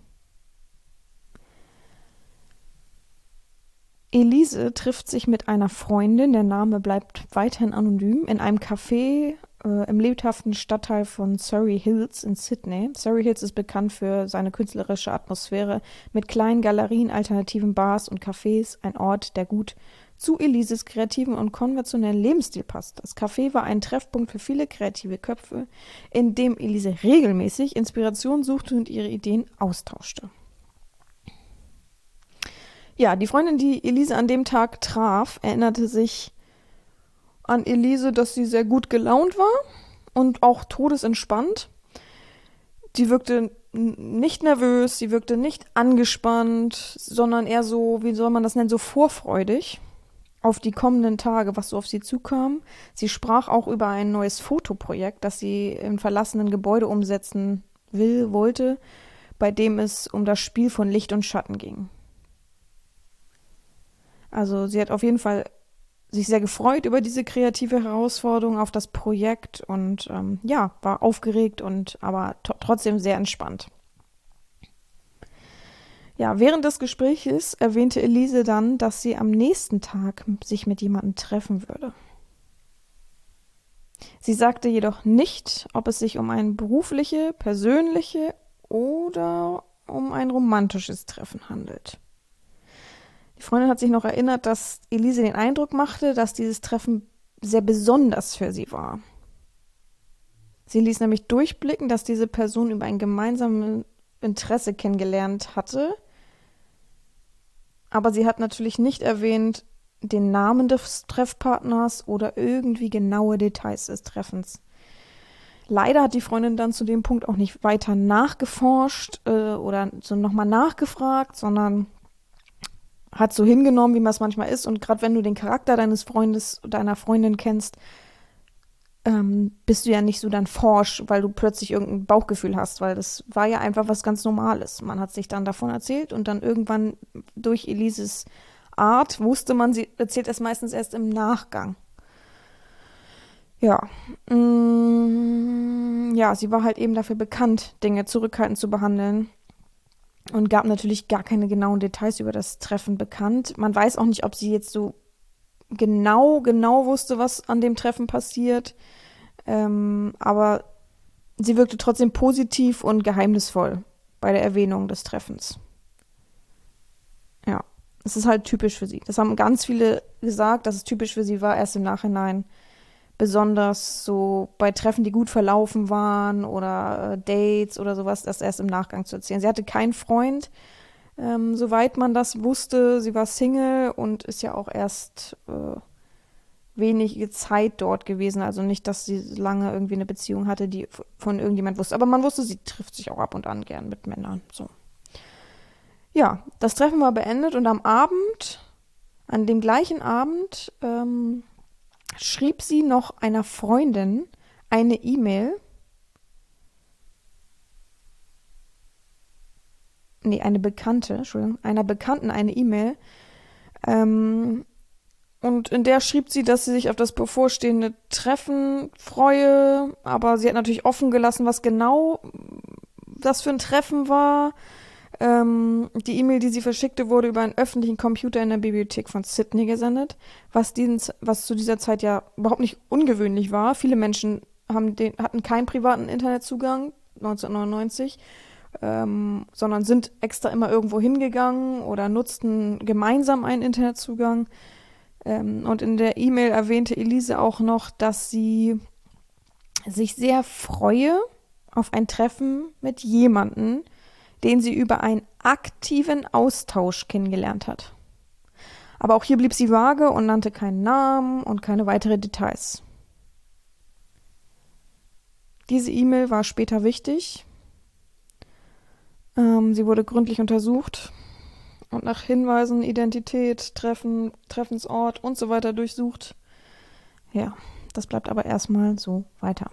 Elise trifft sich mit einer Freundin, der Name bleibt weiterhin anonym, in einem Café äh, im lebhaften Stadtteil von Surrey Hills in Sydney. Surrey Hills ist bekannt für seine künstlerische Atmosphäre mit kleinen Galerien, alternativen Bars und Cafés, ein Ort, der gut zu Elises kreativen und konventionellen Lebensstil passt. Das Café war ein Treffpunkt für viele kreative Köpfe, in dem Elise regelmäßig Inspiration suchte und ihre Ideen austauschte. Ja, die Freundin, die Elise an dem Tag traf, erinnerte sich an Elise, dass sie sehr gut gelaunt war und auch todesentspannt. Sie wirkte nicht nervös, sie wirkte nicht angespannt, sondern eher so, wie soll man das nennen, so vorfreudig auf die kommenden Tage, was so auf sie zukam. Sie sprach auch über ein neues Fotoprojekt, das sie im verlassenen Gebäude umsetzen will, wollte, bei dem es um das Spiel von Licht und Schatten ging. Also sie hat auf jeden Fall sich sehr gefreut über diese kreative Herausforderung, auf das Projekt und ähm, ja, war aufgeregt und aber t- trotzdem sehr entspannt. Ja, während des Gespräches erwähnte Elise dann, dass sie am nächsten Tag sich mit jemandem treffen würde. Sie sagte jedoch nicht, ob es sich um ein berufliche, persönliche oder um ein romantisches Treffen handelt. Die Freundin hat sich noch erinnert, dass Elise den Eindruck machte, dass dieses Treffen sehr besonders für sie war. Sie ließ nämlich durchblicken, dass diese Person über ein gemeinsames Interesse kennengelernt hatte, aber sie hat natürlich nicht erwähnt den Namen des Treffpartners oder irgendwie genaue Details des Treffens. Leider hat die Freundin dann zu dem Punkt auch nicht weiter nachgeforscht äh, oder so nochmal nachgefragt, sondern hat so hingenommen, wie man es manchmal ist. Und gerade wenn du den Charakter deines Freundes, deiner Freundin kennst, ähm, bist du ja nicht so dann forsch, weil du plötzlich irgendein Bauchgefühl hast, weil das war ja einfach was ganz Normales. Man hat sich dann davon erzählt und dann irgendwann durch Elises Art wusste man, sie erzählt es meistens erst im Nachgang. Ja, mm, ja, sie war halt eben dafür bekannt, Dinge zurückhaltend zu behandeln und gab natürlich gar keine genauen Details über das Treffen bekannt. Man weiß auch nicht, ob sie jetzt so genau, genau wusste, was an dem Treffen passiert. Ähm, aber sie wirkte trotzdem positiv und geheimnisvoll bei der Erwähnung des Treffens. Ja, es ist halt typisch für sie. Das haben ganz viele gesagt, dass es typisch für sie war, erst im Nachhinein. Besonders so bei Treffen, die gut verlaufen waren oder äh, Dates oder sowas, das erst im Nachgang zu erzählen. Sie hatte keinen Freund, ähm, soweit man das wusste. Sie war Single und ist ja auch erst äh, wenige Zeit dort gewesen. Also nicht, dass sie lange irgendwie eine Beziehung hatte, die von irgendjemand wusste. Aber man wusste, sie trifft sich auch ab und an gern mit Männern. So. Ja, das Treffen war beendet und am Abend, an dem gleichen Abend, ähm, schrieb sie noch einer Freundin eine E-Mail. Nee, eine Bekannte, Entschuldigung, einer Bekannten eine E-Mail. Ähm, und in der schrieb sie, dass sie sich auf das bevorstehende Treffen freue, aber sie hat natürlich offen gelassen, was genau das für ein Treffen war. Ähm, die E-Mail, die sie verschickte, wurde über einen öffentlichen Computer in der Bibliothek von Sydney gesendet, was, diesen, was zu dieser Zeit ja überhaupt nicht ungewöhnlich war. Viele Menschen haben den, hatten keinen privaten Internetzugang neunzehnhundertneunundneunzig, ähm, sondern sind extra immer irgendwo hingegangen oder nutzten gemeinsam einen Internetzugang. Ähm, und in der E-Mail erwähnte Elise auch noch, dass sie sich sehr freue auf ein Treffen mit jemandem, den sie über einen aktiven Austausch kennengelernt hat. Aber auch hier blieb sie vage und nannte keinen Namen und keine weiteren Details. Diese E-Mail war später wichtig. Ähm, sie wurde gründlich untersucht und nach Hinweisen, Identität, Treffen, Treffensort und so weiter durchsucht. Ja, das bleibt aber erstmal so weiter.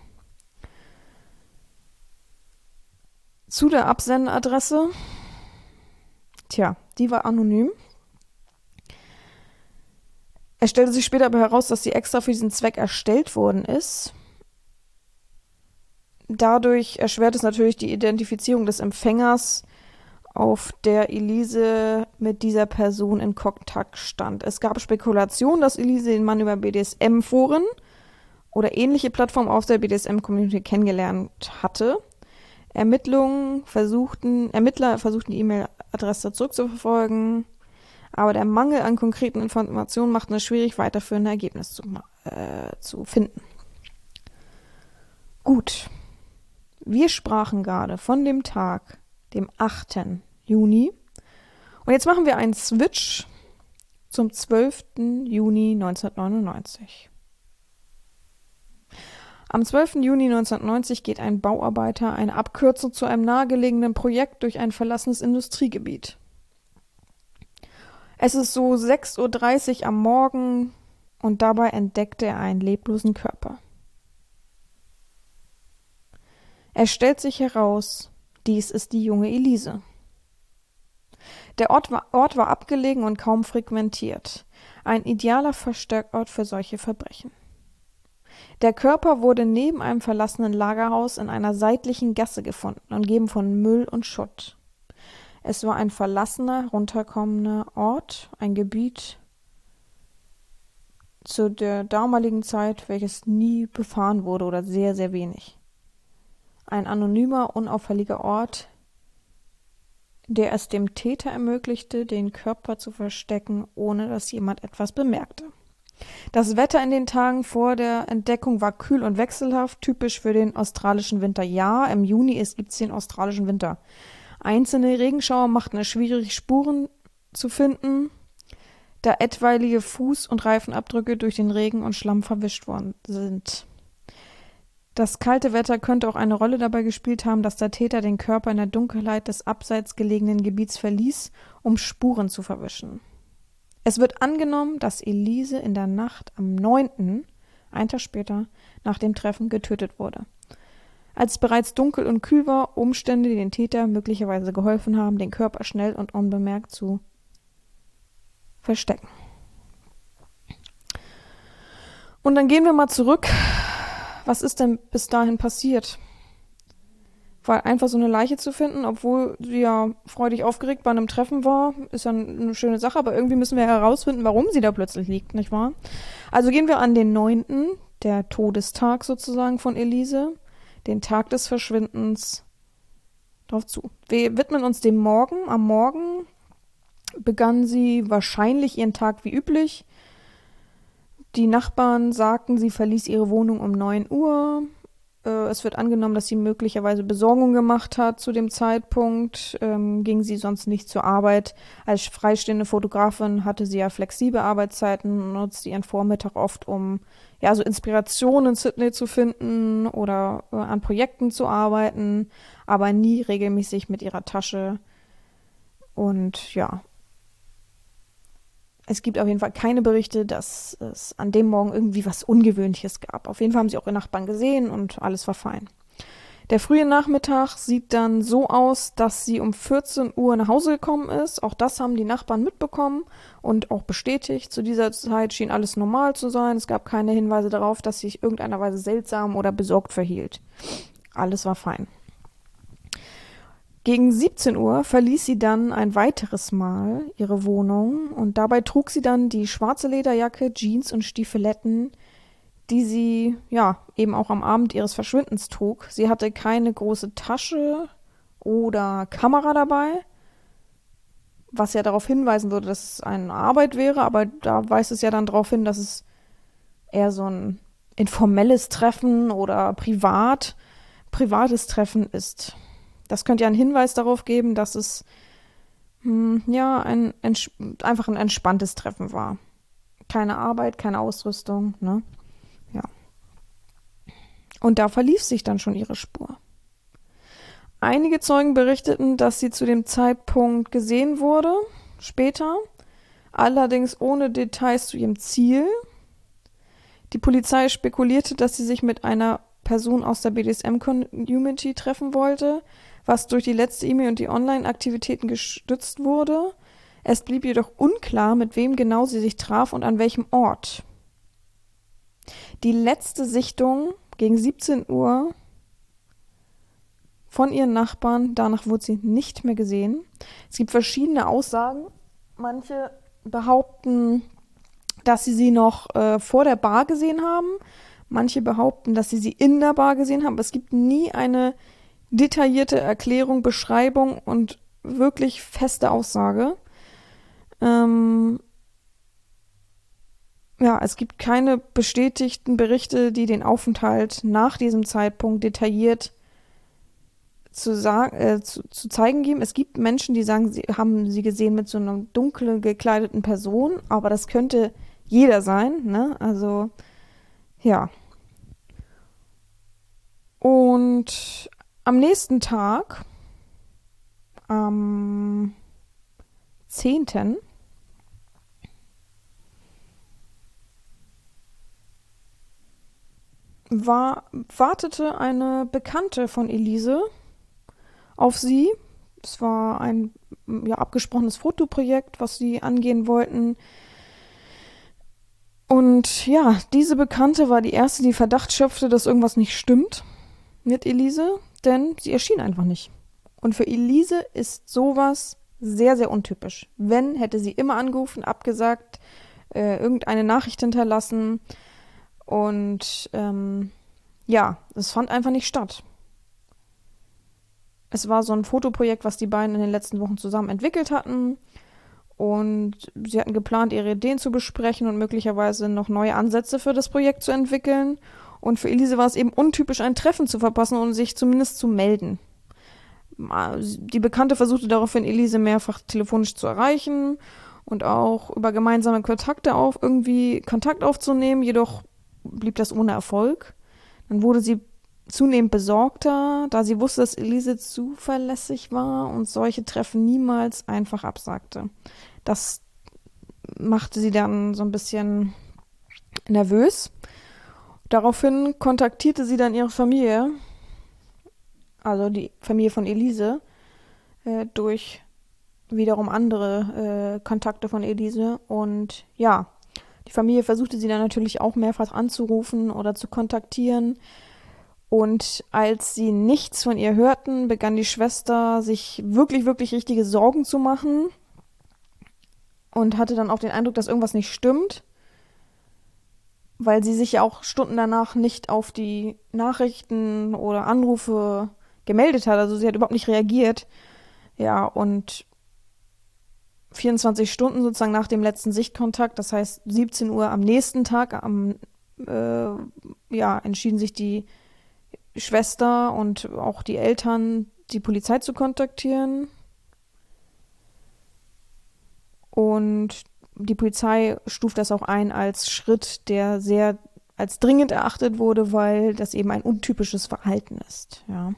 Zu der Absenderadresse. Tja, die war anonym. Es stellte sich später aber heraus, dass sie extra für diesen Zweck erstellt worden ist. Dadurch erschwert es natürlich die Identifizierung des Empfängers, auf der Elise mit dieser Person in Kontakt stand. Es gab Spekulationen, dass Elise den Mann über B D S M-Foren oder ähnliche Plattformen auf der B D S M-Community kennengelernt hatte. Ermittlungen versuchten, Ermittler versuchten die E-Mail-Adresse zurückzuverfolgen, aber der Mangel an konkreten Informationen machte es schwierig, weiterführende Ergebnisse zu, äh, zu finden. Gut, wir sprachen gerade von dem Tag, dem achten Juni, und jetzt machen wir einen Switch zum zwölften Juni neunzehnhundertneunundneunzig. Am zwölften Juni neunzehnhundertneunzig geht ein Bauarbeiter eine Abkürzung zu einem nahegelegenen Projekt durch ein verlassenes Industriegebiet. Es ist so sechs Uhr dreißig am Morgen und dabei entdeckt er einen leblosen Körper. Es stellt sich heraus, dies ist die junge Elise. Der Ort war, Ort war abgelegen und kaum frequentiert. Ein idealer Versteckort für solche Verbrechen. Der Körper wurde neben einem verlassenen Lagerhaus in einer seitlichen Gasse gefunden, umgeben von Müll und Schutt. Es war ein verlassener, runterkommender Ort, ein Gebiet zu der damaligen Zeit, welches nie befahren wurde oder sehr, sehr wenig. Ein anonymer, unauffälliger Ort, der es dem Täter ermöglichte, den Körper zu verstecken, ohne dass jemand etwas bemerkte. Das Wetter in den Tagen vor der Entdeckung war kühl und wechselhaft, typisch für den australischen Winter. Ja, im Juni gibt es den australischen Winter. Einzelne Regenschauer machten es schwierig, Spuren zu finden, da etwaige Fuß- und Reifenabdrücke durch den Regen und Schlamm verwischt worden sind. Das kalte Wetter könnte auch eine Rolle dabei gespielt haben, dass der Täter den Körper in der Dunkelheit des abseits gelegenen Gebiets verließ, um Spuren zu verwischen. Es wird angenommen, dass Elise in der Nacht am neunten, einen Tag später, nach dem Treffen getötet wurde. Als es bereits dunkel und kühl war, Umstände, die den Täter möglicherweise geholfen haben, den Körper schnell und unbemerkt zu verstecken. Und dann gehen wir mal zurück. Was ist denn bis dahin passiert? Weil einfach so eine Leiche zu finden, obwohl sie ja freudig aufgeregt bei einem Treffen war, ist ja eine schöne Sache, aber irgendwie müssen wir herausfinden, warum sie da plötzlich liegt, nicht wahr? Also gehen wir an den neunten, der Todestag sozusagen von Elise, den Tag des Verschwindens, drauf zu. Wir widmen uns dem Morgen. Am Morgen begann sie wahrscheinlich ihren Tag wie üblich. Die Nachbarn sagten, sie verließ ihre Wohnung um neun Uhr. Es wird angenommen, dass sie möglicherweise Besorgung gemacht hat zu dem Zeitpunkt. Ähm, ging sie sonst nicht zur Arbeit. Als freistehende Fotografin hatte sie ja flexible Arbeitszeiten, nutzte ihren Vormittag oft, um ja so Inspiration in Sydney zu finden oder äh, an Projekten zu arbeiten, aber nie regelmäßig mit ihrer Tasche. Und ja, es gibt auf jeden Fall keine Berichte, dass es an dem Morgen irgendwie was Ungewöhnliches gab. Auf jeden Fall haben sie auch ihre Nachbarn gesehen und alles war fein. Der frühe Nachmittag sieht dann so aus, dass sie um vierzehn Uhr nach Hause gekommen ist. Auch das haben die Nachbarn mitbekommen und auch bestätigt. Zu dieser Zeit schien alles normal zu sein. Es gab keine Hinweise darauf, dass sie sich irgendeiner Weise seltsam oder besorgt verhielt. Alles war fein. Gegen siebzehn Uhr verließ sie dann ein weiteres Mal ihre Wohnung und dabei trug sie dann die schwarze Lederjacke, Jeans und Stiefeletten, die sie ja eben auch am Abend ihres Verschwindens trug. Sie hatte keine große Tasche oder Kamera dabei, was ja darauf hinweisen würde, dass es eine Arbeit wäre, aber da weist es ja dann darauf hin, dass es eher so ein informelles Treffen oder privat, privates Treffen ist. Das könnte ja einen Hinweis darauf geben, dass es hm, ja ein, ein einfach ein entspanntes Treffen war. Keine Arbeit, keine Ausrüstung, ne? Ja. Und da verlief sich dann schon ihre Spur. Einige Zeugen berichteten, dass sie zu dem Zeitpunkt gesehen wurde, später, allerdings ohne Details zu ihrem Ziel. Die Polizei spekulierte, dass sie sich mit einer Person aus der B D S M-Community treffen wollte, was durch die letzte E-Mail und die Online-Aktivitäten gestützt wurde. Es blieb jedoch unklar, mit wem genau sie sich traf und an welchem Ort. Die letzte Sichtung gegen siebzehn Uhr von ihren Nachbarn, danach wurde sie nicht mehr gesehen. Es gibt verschiedene Aussagen. Manche behaupten, dass sie sie noch äh, vor der Bar gesehen haben. Manche behaupten, dass sie sie in der Bar gesehen haben. Aber es gibt nie eine detaillierte Erklärung, Beschreibung und wirklich feste Aussage. Ähm ja, es gibt keine bestätigten Berichte, die den Aufenthalt nach diesem Zeitpunkt detailliert zu, sagen, äh, zu, zu zeigen geben. Es gibt Menschen, die sagen, sie haben sie gesehen mit so einer dunkel gekleideten Person, aber das könnte jeder sein, ne? Also, ja. Und am nächsten Tag, am zehnten war, wartete eine Bekannte von Elise auf sie. Es war ein ja, abgesprochenes Fotoprojekt, was sie angehen wollten. Und ja, diese Bekannte war die erste, die Verdacht schöpfte, dass irgendwas nicht stimmt mit Elise, denn sie erschien einfach nicht. Und für Elise ist sowas sehr, sehr untypisch. Wenn, hätte sie immer angerufen, abgesagt, äh, irgendeine Nachricht hinterlassen. Und ähm, ja, es fand einfach nicht statt. Es war so ein Fotoprojekt, was die beiden in den letzten Wochen zusammen entwickelt hatten. Und sie hatten geplant, ihre Ideen zu besprechen und möglicherweise noch neue Ansätze für das Projekt zu entwickeln. Und für Elise war es eben untypisch, ein Treffen zu verpassen und sich zumindest zu melden. Die Bekannte versuchte daraufhin, Elise mehrfach telefonisch zu erreichen und auch über gemeinsame Kontakte auf, irgendwie Kontakt aufzunehmen, jedoch blieb das ohne Erfolg. Dann wurde sie zunehmend besorgter, da sie wusste, dass Elise zuverlässig war und solche Treffen niemals einfach absagte. Das machte sie dann so ein bisschen nervös. Daraufhin kontaktierte sie dann ihre Familie, also die Familie von Elise, äh, durch wiederum andere äh, Kontakte von Elise. Und ja, die Familie versuchte sie dann natürlich auch mehrfach anzurufen oder zu kontaktieren. Und als sie nichts von ihr hörten, begann die Schwester sich wirklich, wirklich richtige Sorgen zu machen und hatte dann auch den Eindruck, dass irgendwas nicht stimmt, weil sie sich ja auch Stunden danach nicht auf die Nachrichten oder Anrufe gemeldet hat. Also sie hat überhaupt nicht reagiert. Ja, und vierundzwanzig Stunden sozusagen nach dem letzten Sichtkontakt, das heißt siebzehn Uhr am nächsten Tag, am, äh, ja, entschieden sich die Schwester und auch die Eltern, die Polizei zu kontaktieren. Und die Polizei stuft das auch ein als Schritt, der sehr als dringend erachtet wurde, weil das eben ein untypisches Verhalten ist. Ja.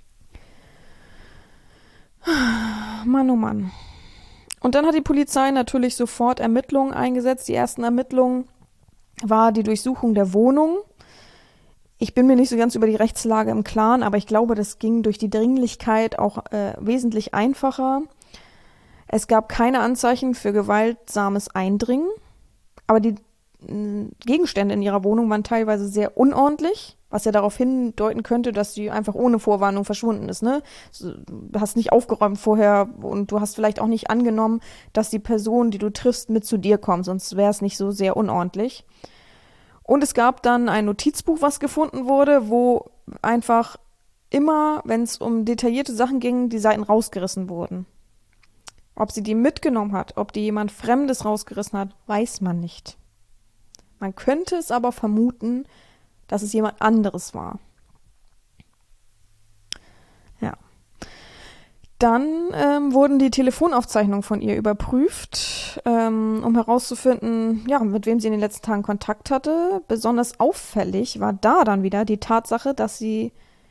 Mann, oh Mann. Und dann hat die Polizei natürlich sofort Ermittlungen eingesetzt. Die ersten Ermittlungen war die Durchsuchung der Wohnung. Ich bin mir nicht so ganz über die Rechtslage im Klaren, aber ich glaube, das ging durch die Dringlichkeit auch äh, wesentlich einfacher. Es gab keine Anzeichen für gewaltsames Eindringen, aber die äh, Gegenstände in ihrer Wohnung waren teilweise sehr unordentlich, was ja darauf hindeuten könnte, dass sie einfach ohne Vorwarnung verschwunden ist. Ne? Du hast nicht aufgeräumt vorher und du hast vielleicht auch nicht angenommen, dass die Person, die du triffst, mit zu dir kommt, sonst wäre es nicht so sehr unordentlich. Und es gab dann ein Notizbuch, was gefunden wurde, wo einfach immer, wenn es um detaillierte Sachen ging, die Seiten rausgerissen wurden. Ob sie die mitgenommen hat, ob die jemand Fremdes rausgerissen hat, weiß man nicht. Man könnte es aber vermuten, dass es jemand anderes war. Ja. Dann ähm, wurden die Telefonaufzeichnungen von ihr überprüft, ähm, um herauszufinden, ja, mit wem sie in den letzten Tagen Kontakt hatte. Besonders auffällig war da dann wieder die Tatsache, dass sie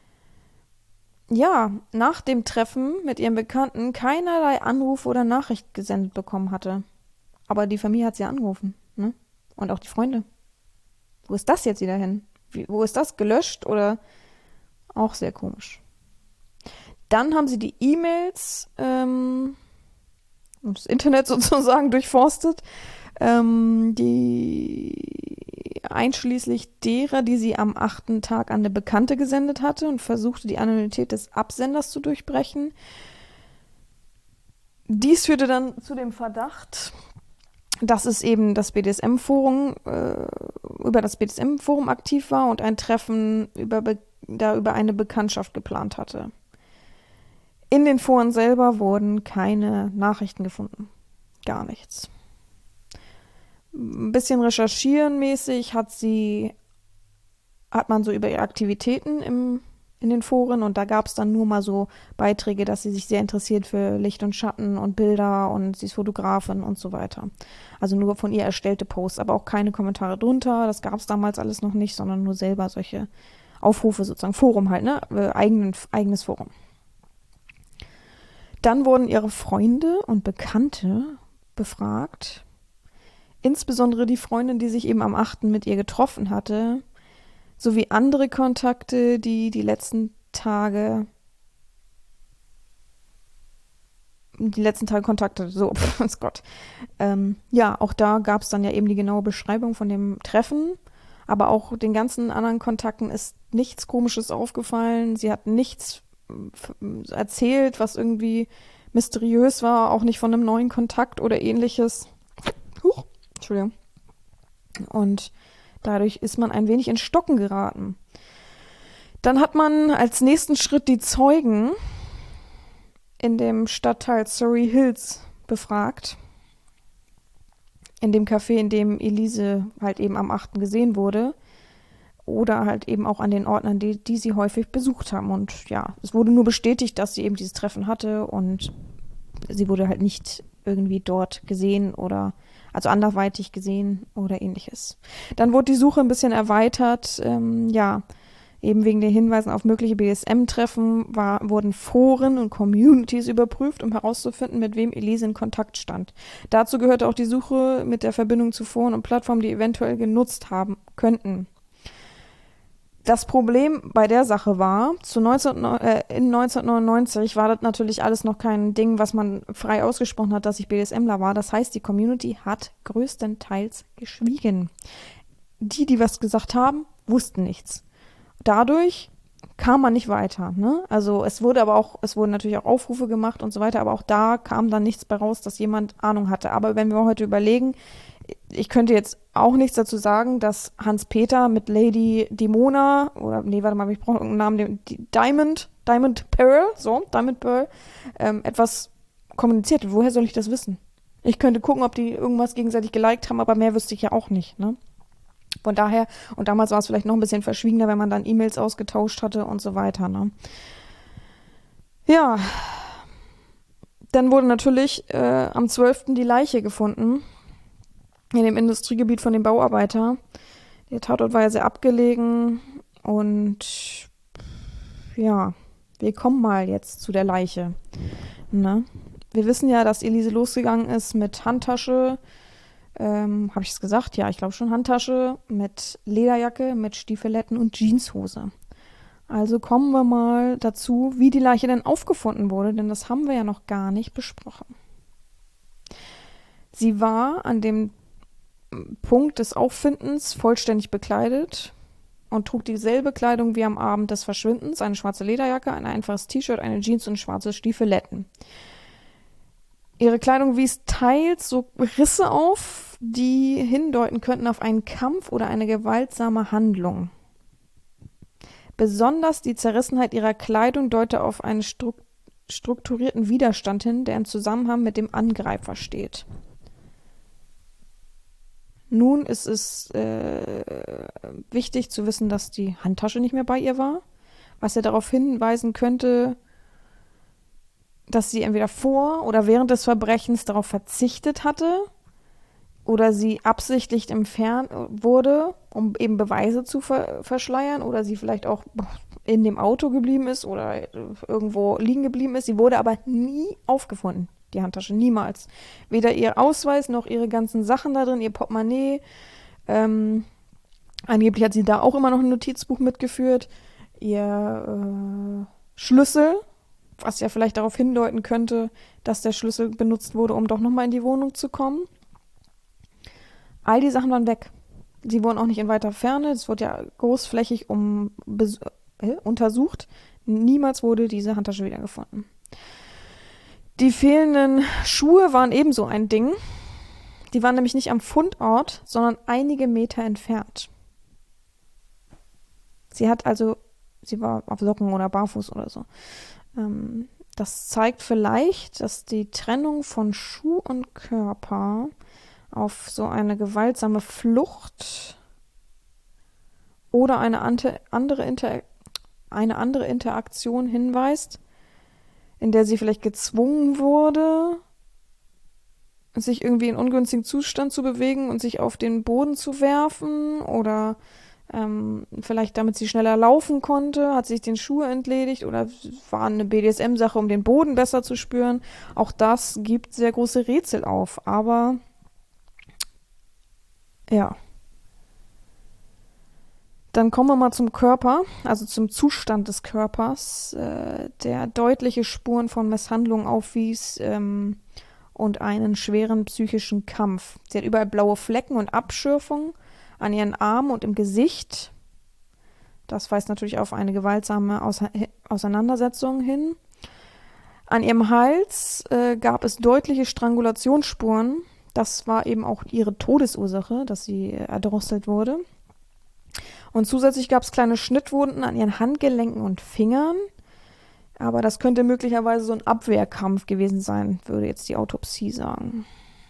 ja nach dem Treffen mit ihrem Bekannten keinerlei Anruf oder Nachricht gesendet bekommen hatte. Aber die Familie hat sie angerufen, ne? Und auch die Freunde. Wo ist das jetzt wieder hin? Wie, wo ist das gelöscht oder auch sehr komisch? Dann haben sie die E-Mails ähm, und das Internet sozusagen durchforstet, ähm, die einschließlich derer, die sie am achten Tag an eine Bekannte gesendet hatte und versuchte, die Anonymität des Absenders zu durchbrechen. Dies führte dann zu dem Verdacht, dass es eben das B D S M-Forum, äh, über das B D S M-Forum aktiv war und ein Treffen über, da über eine Bekanntschaft geplant hatte. In den Foren selber wurden keine Nachrichten gefunden. Gar nichts. Ein bisschen recherchieren mäßig hat sie, hat man so über ihre Aktivitäten im, in den Foren und da gab es dann nur mal so Beiträge, dass sie sich sehr interessiert für Licht und Schatten und Bilder und sie ist Fotografin und so weiter. Also nur von ihr erstellte Posts, aber auch keine Kommentare drunter. Das gab es damals alles noch nicht, sondern nur selber solche Aufrufe, sozusagen Forum halt, ne? Äh, eigenen, eigenes Forum. Dann wurden ihre Freunde und Bekannte befragt. Insbesondere die Freundin, die sich eben am achten mit ihr getroffen hatte, sowie andere Kontakte, die die letzten Tage die letzten Tage Kontakte, so, oh Gott. Ähm, ja, auch da gab es dann ja eben die genaue Beschreibung von dem Treffen, aber auch den ganzen anderen Kontakten ist nichts Komisches aufgefallen. Sie hat nichts erzählt, was irgendwie mysteriös war, auch nicht von einem neuen Kontakt oder ähnliches. Huch, Entschuldigung. Und dadurch ist man ein wenig in Stocken geraten. Dann hat man als nächsten Schritt die Zeugen in dem Stadtteil Surrey Hills befragt. In dem Café, in dem Elise halt eben am achten gesehen wurde. Oder halt eben auch an den Orten, an die, die sie häufig besucht haben. Und ja, es wurde nur bestätigt, dass sie eben dieses Treffen hatte und sie wurde halt nicht irgendwie dort gesehen oder, also anderweitig gesehen oder ähnliches. Dann wurde die Suche ein bisschen erweitert. Ähm, ja, Eben wegen den Hinweisen auf mögliche B D S M-Treffen war, wurden Foren und Communities überprüft, um herauszufinden, mit wem Elise in Kontakt stand. Dazu gehörte auch die Suche mit der Verbindung zu Foren und Plattformen, die eventuell genutzt haben könnten. Das Problem bei der Sache war, zu neunzehn, äh, in neunzehnhundertneunundneunzig war das natürlich alles noch kein Ding, was man frei ausgesprochen hat, dass ich BDSMler war. Das heißt, die Community hat größtenteils geschwiegen. Die, die was gesagt haben, wussten nichts. Dadurch kam man nicht weiter, ne? Also es wurde aber auch, es wurden natürlich auch Aufrufe gemacht und so weiter, aber auch da kam dann nichts bei raus, dass jemand Ahnung hatte. Aber wenn wir heute überlegen, ich könnte jetzt auch nichts dazu sagen, dass Hans-Peter mit Lady Dimona, oder nee, warte mal, ich brauche irgendeinen Namen, die Diamond, Diamond Pearl, so, Diamond Pearl, ähm, etwas kommuniziert hat. Woher soll ich das wissen? Ich könnte gucken, ob die irgendwas gegenseitig geliked haben, aber mehr wüsste ich ja auch nicht, ne? Von daher, und damals war es vielleicht noch ein bisschen verschwiegener, wenn man dann E-Mails ausgetauscht hatte und so weiter, ne? Ja, dann wurde natürlich äh, am zwölften die Leiche gefunden in dem Industriegebiet von dem Bauarbeiter. Der Tatort war ja sehr abgelegen und ja, wir kommen mal jetzt zu der Leiche, ne? Wir wissen ja, dass Elise losgegangen ist mit Handtasche. Ähm, habe ich es gesagt? Ja, ich glaube schon Handtasche mit Lederjacke, mit Stiefeletten und Jeanshose. Also kommen wir mal dazu, wie die Leiche denn aufgefunden wurde, denn das haben wir ja noch gar nicht besprochen. Sie war an dem Punkt des Auffindens vollständig bekleidet und trug dieselbe Kleidung wie am Abend des Verschwindens, eine schwarze Lederjacke, ein einfaches T-Shirt, eine Jeans und schwarze Stiefeletten. Ihre Kleidung wies teils so Risse auf, die hindeuten könnten auf einen Kampf oder eine gewaltsame Handlung. Besonders die Zerrissenheit ihrer Kleidung deute auf einen stru- strukturierten Widerstand hin, der im Zusammenhang mit dem Angreifer steht. Nun ist es äh, wichtig zu wissen, dass die Handtasche nicht mehr bei ihr war, was ja darauf hinweisen könnte, dass sie entweder vor oder während des Verbrechens darauf verzichtet hatte oder sie absichtlich entfernt wurde, um eben Beweise zu ver- verschleiern oder sie vielleicht auch in dem Auto geblieben ist oder irgendwo liegen geblieben ist. Sie wurde aber nie aufgefunden, die Handtasche, niemals. Weder ihr Ausweis noch ihre ganzen Sachen da drin, ihr Portemonnaie. Ähm, angeblich hat sie da auch immer noch ein Notizbuch mitgeführt. Ihr äh, Schlüssel, was ja vielleicht darauf hindeuten könnte, dass der Schlüssel benutzt wurde, um doch nochmal in die Wohnung zu kommen. All die Sachen waren weg. Sie wurden auch nicht in weiter Ferne. Es wurde ja großflächig um, bes- äh, untersucht. Niemals wurde diese Handtasche wiedergefunden. Die fehlenden Schuhe waren ebenso ein Ding. Die waren nämlich nicht am Fundort, sondern einige Meter entfernt. Sie hat also, sie war auf Socken oder barfuß oder so. Ähm, das zeigt vielleicht, dass die Trennung von Schuh und Körper auf so eine gewaltsame Flucht oder eine ante, andere, Inter, eine andere Interaktion hinweist, in der sie vielleicht gezwungen wurde, sich irgendwie in ungünstigen Zustand zu bewegen und sich auf den Boden zu werfen oder ähm, vielleicht damit sie schneller laufen konnte, hat sich den Schuh entledigt oder war eine B D S M-Sache, um den Boden besser zu spüren. Auch das gibt sehr große Rätsel auf, aber ja. Dann kommen wir mal zum Körper, also zum Zustand des Körpers, äh, der deutliche Spuren von Misshandlung aufwies ähm, und einen schweren psychischen Kampf. Sie hat überall blaue Flecken und Abschürfungen an ihren Armen und im Gesicht. Das weist natürlich auf eine gewaltsame Ause- Auseinandersetzung hin. An ihrem Hals äh, gab es deutliche Strangulationsspuren. Das war eben auch ihre Todesursache, dass sie erdrosselt wurde. Und zusätzlich gab es kleine Schnittwunden an ihren Handgelenken und Fingern. Aber das könnte möglicherweise so ein Abwehrkampf gewesen sein, würde jetzt die Autopsie sagen.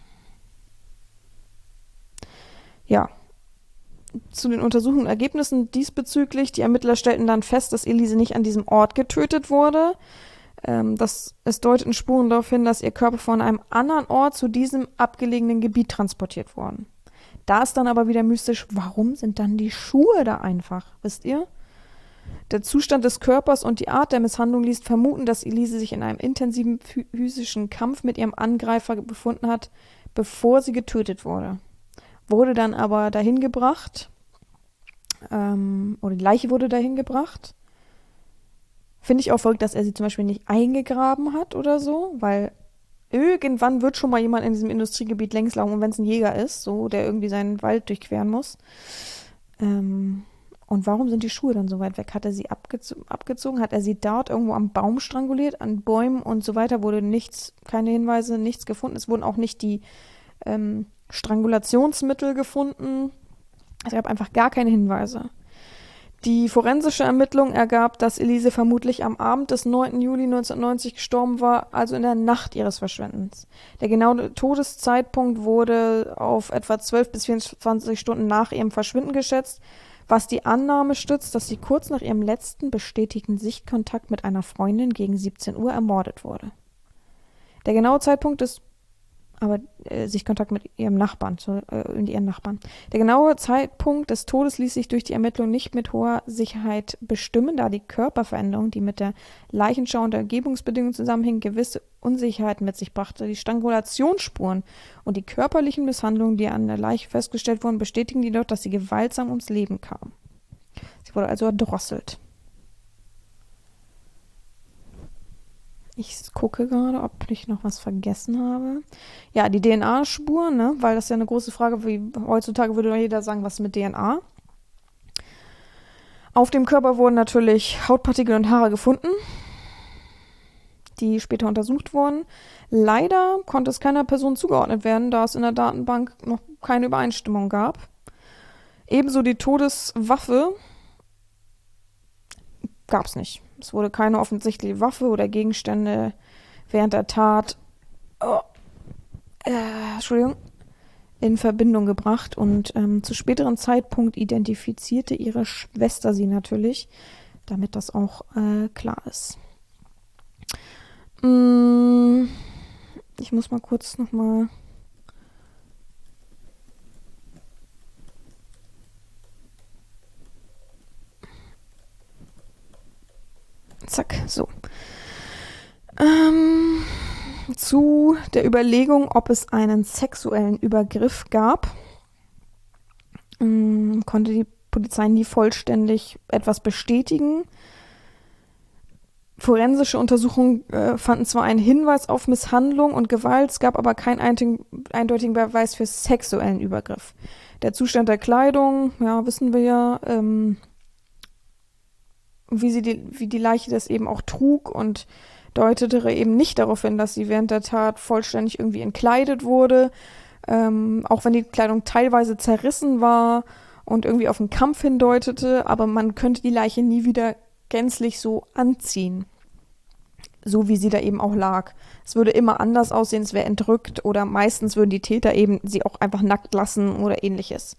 Ja. Zu den Untersuchungsergebnissen diesbezüglich. Die Ermittler stellten dann fest, dass Elise nicht an diesem Ort getötet wurde. Ähm, das, es deuteten Spuren darauf hin, dass ihr Körper von einem anderen Ort zu diesem abgelegenen Gebiet transportiert worden. Da ist dann aber wieder mystisch, warum sind dann die Schuhe da einfach, wisst ihr? Der Zustand des Körpers und die Art der Misshandlung ließ vermuten, dass Elise sich in einem intensiven physischen Kampf mit ihrem Angreifer befunden hat, bevor sie getötet wurde. Wurde dann aber dahin gebracht, ähm, oder die Leiche wurde dahin gebracht. Finde ich auch verrückt, dass er sie zum Beispiel nicht eingegraben hat oder so, weil irgendwann wird schon mal jemand in diesem Industriegebiet längs laufen, und wenn es ein Jäger ist, so, der irgendwie seinen Wald durchqueren muss. Ähm, und warum sind die Schuhe dann so weit weg? Hat er sie abgezo- abgezogen? Hat er sie dort irgendwo am Baum stranguliert? An Bäumen und so weiter wurde nichts, keine Hinweise, nichts gefunden. Es wurden auch nicht die ähm, Strangulationsmittel gefunden. Es gab einfach gar keine Hinweise. Die forensische Ermittlung ergab, dass Elise vermutlich am Abend des neunten Juli neunzehnhundertneunzig gestorben war, also in der Nacht ihres Verschwindens. Der genaue Todeszeitpunkt wurde auf etwa zwölf bis vierundzwanzig Stunden nach ihrem Verschwinden geschätzt, was die Annahme stützt, dass sie kurz nach ihrem letzten bestätigten Sichtkontakt mit einer Freundin gegen siebzehn Uhr ermordet wurde. Der genaue Zeitpunkt des aber äh, Sichtkontakt mit ihrem Nachbarn, zu, äh, mit ihren Nachbarn. Der genaue Zeitpunkt des Todes ließ sich durch die Ermittlung nicht mit hoher Sicherheit bestimmen, da die Körperveränderung, die mit der Leichenschau und der Umgebungsbedingungen zusammenhing, gewisse Unsicherheiten mit sich brachte. Die Strangulationsspuren und die körperlichen Misshandlungen, die an der Leiche festgestellt wurden, bestätigen jedoch, dass sie gewaltsam ums Leben kam. Sie wurde also erdrosselt. Ich gucke gerade, ob ich noch was vergessen habe. Ja, die D N A-Spur, ne? Weil das ist ja eine große Frage, wie heutzutage würde jeder sagen, was ist mit D N A? Auf dem Körper wurden natürlich Hautpartikel und Haare gefunden, die später untersucht wurden. Leider konnte es keiner Person zugeordnet werden, da es in der Datenbank noch keine Übereinstimmung gab. Ebenso die Todeswaffe gab es nicht. Es wurde keine offensichtliche Waffe oder Gegenstände während der Tat oh, äh, Entschuldigung, in Verbindung gebracht. Und ähm, zu späteren Zeitpunkt identifizierte ihre Schwester sie natürlich, damit das auch äh, klar ist. Mm, ich muss mal kurz nochmal... Zack, so. Ähm, zu der Überlegung, ob es einen sexuellen Übergriff gab, ähm, konnte die Polizei nie vollständig etwas bestätigen. Forensische Untersuchungen äh, fanden zwar einen Hinweis auf Misshandlung und Gewalt, es gab aber keinen eindeutigen Beweis für sexuellen Übergriff. Der Zustand der Kleidung, ja, wissen wir ja, ähm, wie sie die, wie die Leiche das eben auch trug und deutete eben nicht darauf hin, dass sie während der Tat vollständig irgendwie entkleidet wurde, ähm, auch wenn die Kleidung teilweise zerrissen war und irgendwie auf einen Kampf hindeutete, aber man könnte die Leiche nie wieder gänzlich so anziehen, so wie sie da eben auch lag. Es würde immer anders aussehen, es wäre entrückt oder meistens würden die Täter eben sie auch einfach nackt lassen oder ähnliches.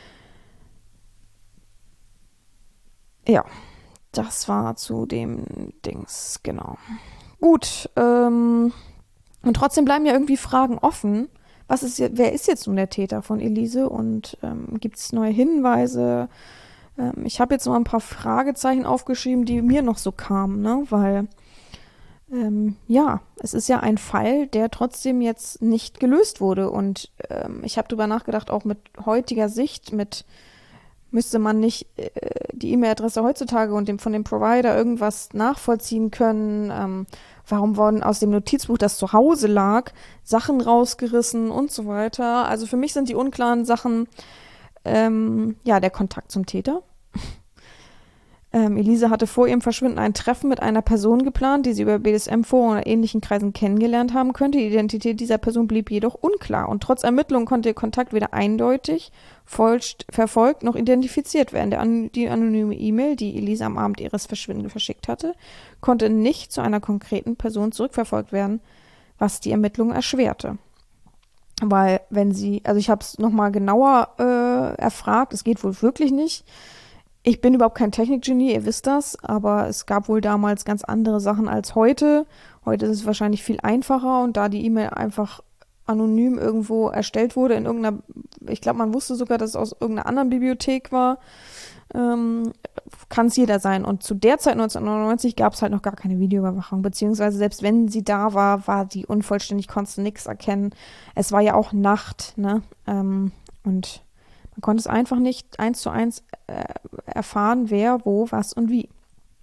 Ja. Das war zu dem Dings, genau. Gut, ähm, und trotzdem bleiben ja irgendwie Fragen offen. Was ist, wer ist jetzt nun der Täter von Elise und ähm, gibt es neue Hinweise? Ähm, ich habe jetzt noch ein paar Fragezeichen aufgeschrieben, die mir noch so kamen, ne? Weil, ähm, ja, es ist ja ein Fall, der trotzdem jetzt nicht gelöst wurde. Und ähm, ich habe drüber nachgedacht, auch mit heutiger Sicht, mit müsste man nicht äh, die E-Mail-Adresse heutzutage und dem, von dem Provider irgendwas nachvollziehen können? Ähm, warum wurden aus dem Notizbuch, das zu Hause lag, Sachen rausgerissen und so weiter? Also für mich sind die unklaren Sachen, ähm, ja, der Kontakt zum Täter. Ähm, Elise hatte vor ihrem Verschwinden ein Treffen mit einer Person geplant, die sie über B D S M-Foren oder ähnlichen Kreisen kennengelernt haben könnte. Die Identität dieser Person blieb jedoch unklar und trotz Ermittlungen konnte ihr Kontakt weder eindeutig folgt, verfolgt noch identifiziert werden. Der an, die anonyme E-Mail, die Elise am Abend ihres Verschwindens verschickt hatte, konnte nicht zu einer konkreten Person zurückverfolgt werden, was die Ermittlungen erschwerte. Weil wenn sie, also ich habe es nochmal genauer äh, erfragt, es geht wohl wirklich nicht. Ich bin überhaupt kein Technikgenie, ihr wisst das, aber es gab wohl damals ganz andere Sachen als heute. Heute ist es wahrscheinlich viel einfacher und da die E-Mail einfach anonym irgendwo erstellt wurde in irgendeiner, ich glaube, man wusste sogar, dass es aus irgendeiner anderen Bibliothek war, ähm, kann es jeder sein. Und zu der Zeit neunzehnhundertneunundneunzig gab es halt noch gar keine Videoüberwachung, beziehungsweise selbst wenn sie da war, war die unvollständig, konntest du nichts erkennen. Es war ja auch Nacht, ne? Ähm, und man konnte es einfach nicht eins zu eins äh, erfahren, wer, wo, was und wie.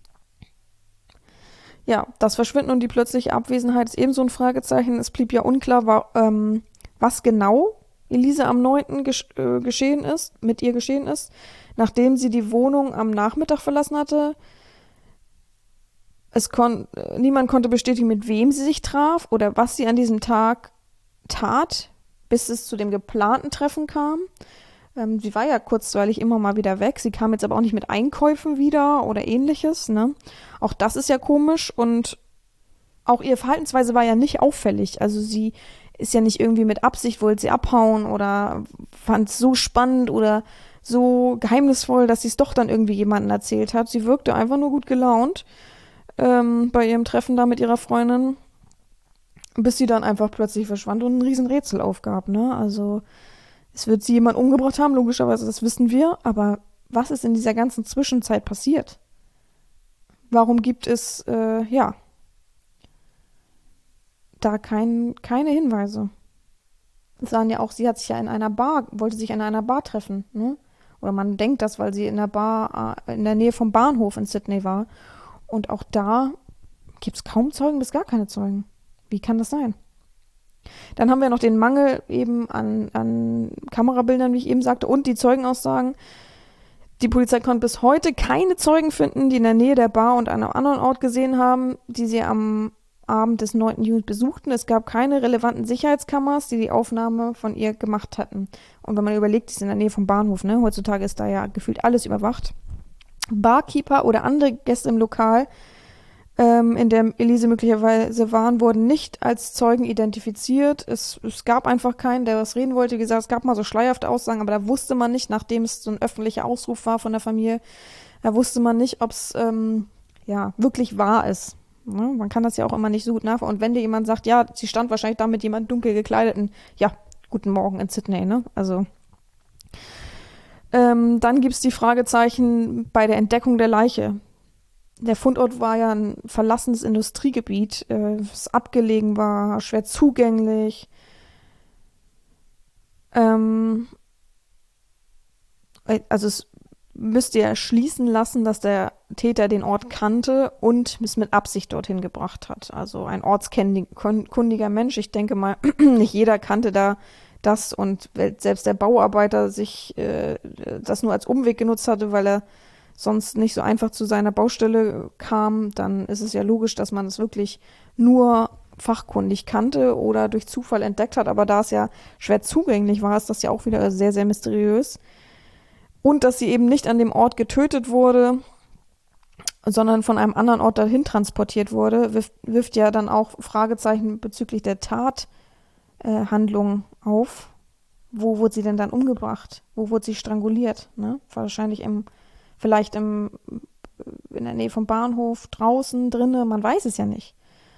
Ja, das Verschwinden und die plötzliche Abwesenheit ist ebenso ein Fragezeichen. Es blieb ja unklar, war, ähm, was genau Elise am neunten gesch- äh, geschehen ist, mit ihr geschehen ist, nachdem sie die Wohnung am Nachmittag verlassen hatte. Es kon- äh, niemand konnte bestätigen, mit wem sie sich traf oder was sie an diesem Tag tat, bis es zu dem geplanten Treffen kam. Ähm, sie war ja kurzweilig immer mal wieder weg. Sie kam jetzt aber auch nicht mit Einkäufen wieder oder ähnliches, ne? Auch das ist ja komisch und auch ihre Verhaltensweise war ja nicht auffällig. Also sie ist ja nicht irgendwie mit Absicht, wollte sie abhauen oder fand es so spannend oder so geheimnisvoll, dass sie es doch dann irgendwie jemandem erzählt hat. Sie wirkte einfach nur gut gelaunt ähm, bei ihrem Treffen da mit ihrer Freundin, bis sie dann einfach plötzlich verschwand und ein Riesenrätsel aufgab, ne? Also es wird sie jemand umgebracht haben, logischerweise, das wissen wir, aber was ist in dieser ganzen Zwischenzeit passiert? Warum gibt es, äh, ja, da kein, keine Hinweise? Es sahen ja auch, sie hat sich ja in einer Bar, wollte sich in einer Bar treffen, ne? Oder man denkt das, weil sie in der Bar, äh, in der Nähe vom Bahnhof in Sydney war. Und auch da gibt es kaum Zeugen bis gar keine Zeugen. Wie kann das sein? Dann haben wir noch den Mangel eben an, an Kamerabildern, wie ich eben sagte, und die Zeugenaussagen. Die Polizei konnte bis heute keine Zeugen finden, die in der Nähe der Bar und an einem anderen Ort gesehen haben, die sie am Abend des neunten Juni besuchten. Es gab keine relevanten Sicherheitskameras, die die Aufnahme von ihr gemacht hatten. Und wenn man überlegt, die ist in der Nähe vom Bahnhof, ne? Heutzutage ist da ja gefühlt alles überwacht. Barkeeper oder andere Gäste im Lokal, ähm, in dem Elise möglicherweise waren, wurden nicht als Zeugen identifiziert. Es, es gab einfach keinen, der was reden wollte. Wie gesagt, es gab mal so schleierhafte Aussagen, aber da wusste man nicht, nachdem es so ein öffentlicher Ausruf war von der Familie, da wusste man nicht, ob es ähm, ja, wirklich wahr ist. Ne? Man kann das ja auch immer nicht so gut nachvollziehen. Und wenn dir jemand sagt, ja, sie stand wahrscheinlich da mit jemand dunkel gekleideten, ja, guten Morgen in Sydney, ne? Also ähm, dann gibt es die Fragezeichen bei der Entdeckung der Leiche. Der Fundort war ja ein verlassenes Industriegebiet, äh, das abgelegen war, schwer zugänglich. Ähm, also es müsste ja schließen lassen, dass der Täter den Ort kannte und es mit Absicht dorthin gebracht hat. Also ein ortskundiger Mensch. Ich denke mal, nicht jeder kannte da das und selbst der Bauarbeiter sich äh, das nur als Umweg genutzt hatte, weil er sonst nicht so einfach zu seiner Baustelle kam, dann ist es ja logisch, dass man es wirklich nur fachkundig kannte oder durch Zufall entdeckt hat. Aber da es ja schwer zugänglich war, ist das ja auch wieder sehr, sehr mysteriös. Und dass sie eben nicht an dem Ort getötet wurde, sondern von einem anderen Ort dahin transportiert wurde, wirft, wirft ja dann auch Fragezeichen bezüglich der Tathandlung äh, auf. Wo wurde sie denn dann umgebracht? Wo wurde sie stranguliert? Ne? Wahrscheinlich im Vielleicht im, in der Nähe vom Bahnhof, draußen, drinnen, man weiß es ja nicht.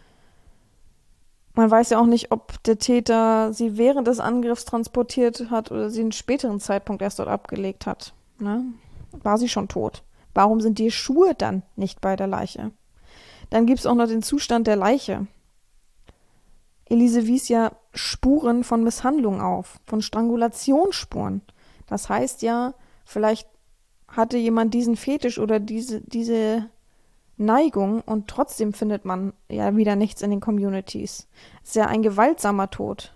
Man weiß ja auch nicht, ob der Täter sie während des Angriffs transportiert hat oder sie einen späteren Zeitpunkt erst dort abgelegt hat. Ne? War sie schon tot? Warum sind die Schuhe dann nicht bei der Leiche? Dann gibt es auch noch den Zustand der Leiche. Elise wies ja Spuren von Misshandlung auf, von Strangulationsspuren. Das heißt ja, vielleicht hatte jemand diesen Fetisch oder diese, diese Neigung und trotzdem findet man ja wieder nichts in den Communities. Es ist ja ein gewaltsamer Tod.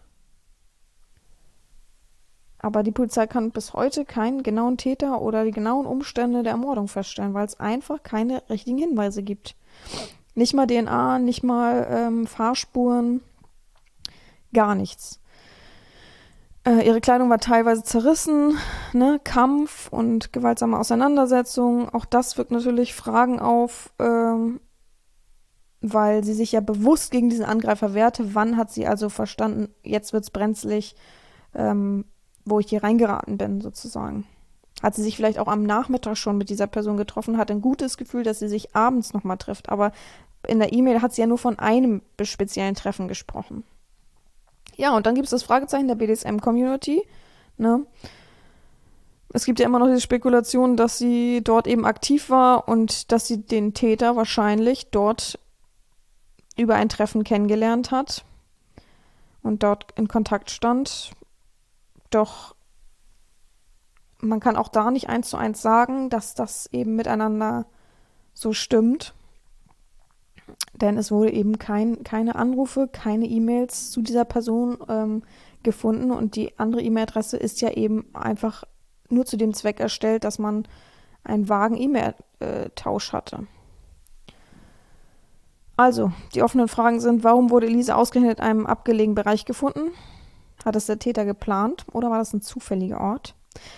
Aber die Polizei kann bis heute keinen genauen Täter oder die genauen Umstände der Ermordung feststellen, weil es einfach keine richtigen Hinweise gibt. Nicht mal D N A, nicht mal ähm, Fahrspuren, gar nichts. Äh, ihre Kleidung war teilweise zerrissen, ne? Kampf und gewaltsame Auseinandersetzungen. Auch das wirkt natürlich Fragen auf, ähm, weil sie sich ja bewusst gegen diesen Angreifer wehrte. Wann hat sie also verstanden, jetzt wird's brenzlig, ähm, wo ich hier reingeraten bin, sozusagen? Hat sie sich vielleicht auch am Nachmittag schon mit dieser Person getroffen, hat ein gutes Gefühl, dass sie sich abends nochmal trifft. Aber in der E-Mail hat sie ja nur von einem speziellen Treffen gesprochen. Ja, und dann gibt es das Fragezeichen der B D S M-Community. Ne? es gibt ja immer noch diese Spekulation, dass sie dort eben aktiv war und dass sie den Täter wahrscheinlich dort über ein Treffen kennengelernt hat und dort in Kontakt stand. Doch man kann auch da nicht eins zu eins sagen, dass das eben miteinander so stimmt. Denn es wurde eben kein, keine Anrufe, keine E-Mails zu dieser Person ähm, gefunden und die andere E-Mail-Adresse ist ja eben einfach nur zu dem Zweck erstellt, dass man einen vagen E-Mail-Tausch hatte. Also, die offenen Fragen sind, warum wurde Elise ausgerechnet in einem abgelegenen Bereich gefunden? Hat es der Täter geplant oder war das ein zufälliger Ort?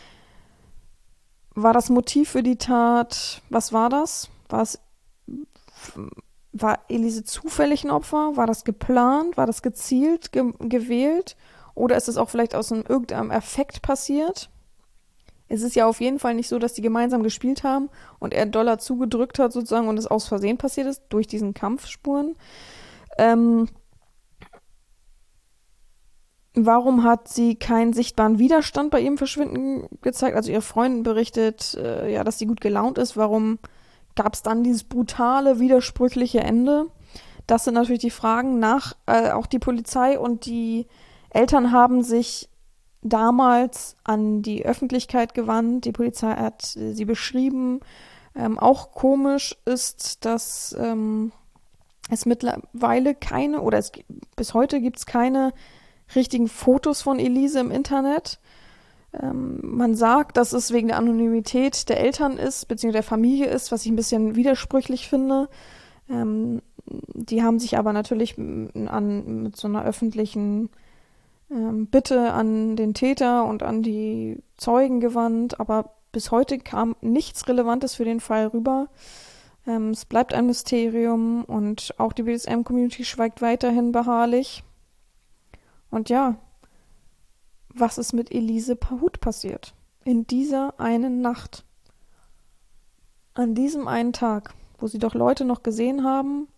War das Motiv für die Tat, was war das? War es, war Elise zufällig ein Opfer? War das geplant? War das gezielt ge- gewählt? Oder ist es auch vielleicht aus einem, irgendeinem Effekt passiert? Es ist ja auf jeden Fall nicht so, dass die gemeinsam gespielt haben und er Dollar zugedrückt hat sozusagen und es aus Versehen passiert ist, durch diesen Kampfspuren. Ähm, warum hat sie keinen sichtbaren Widerstand bei ihrem Verschwinden gezeigt? Also ihre Freundin berichtet, äh, ja, dass sie gut gelaunt ist. Warum gab es dann dieses brutale, widersprüchliche Ende? Das sind natürlich die Fragen nach, äh, auch die Polizei und die Eltern haben sich damals an die Öffentlichkeit gewandt. Die Polizei hat sie beschrieben. Ähm, auch komisch ist, dass ähm, es mittlerweile keine, oder es, bis heute gibt es keine richtigen Fotos von Elise im Internet. Ähm, man sagt, dass es wegen der Anonymität der Eltern ist, beziehungsweise der Familie ist, was ich ein bisschen widersprüchlich finde. Ähm, die haben sich aber natürlich an, mit so einer öffentlichen ähm, Bitte an den Täter und an die Zeugen gewandt, aber bis heute kam nichts Relevantes für den Fall rüber. Ähm, es bleibt ein Mysterium und auch die B D S M-Community schweigt weiterhin beharrlich. Und ja, was ist mit Elise Pahut passiert? In dieser einen Nacht. An diesem einen Tag, wo sie doch Leute noch gesehen haben.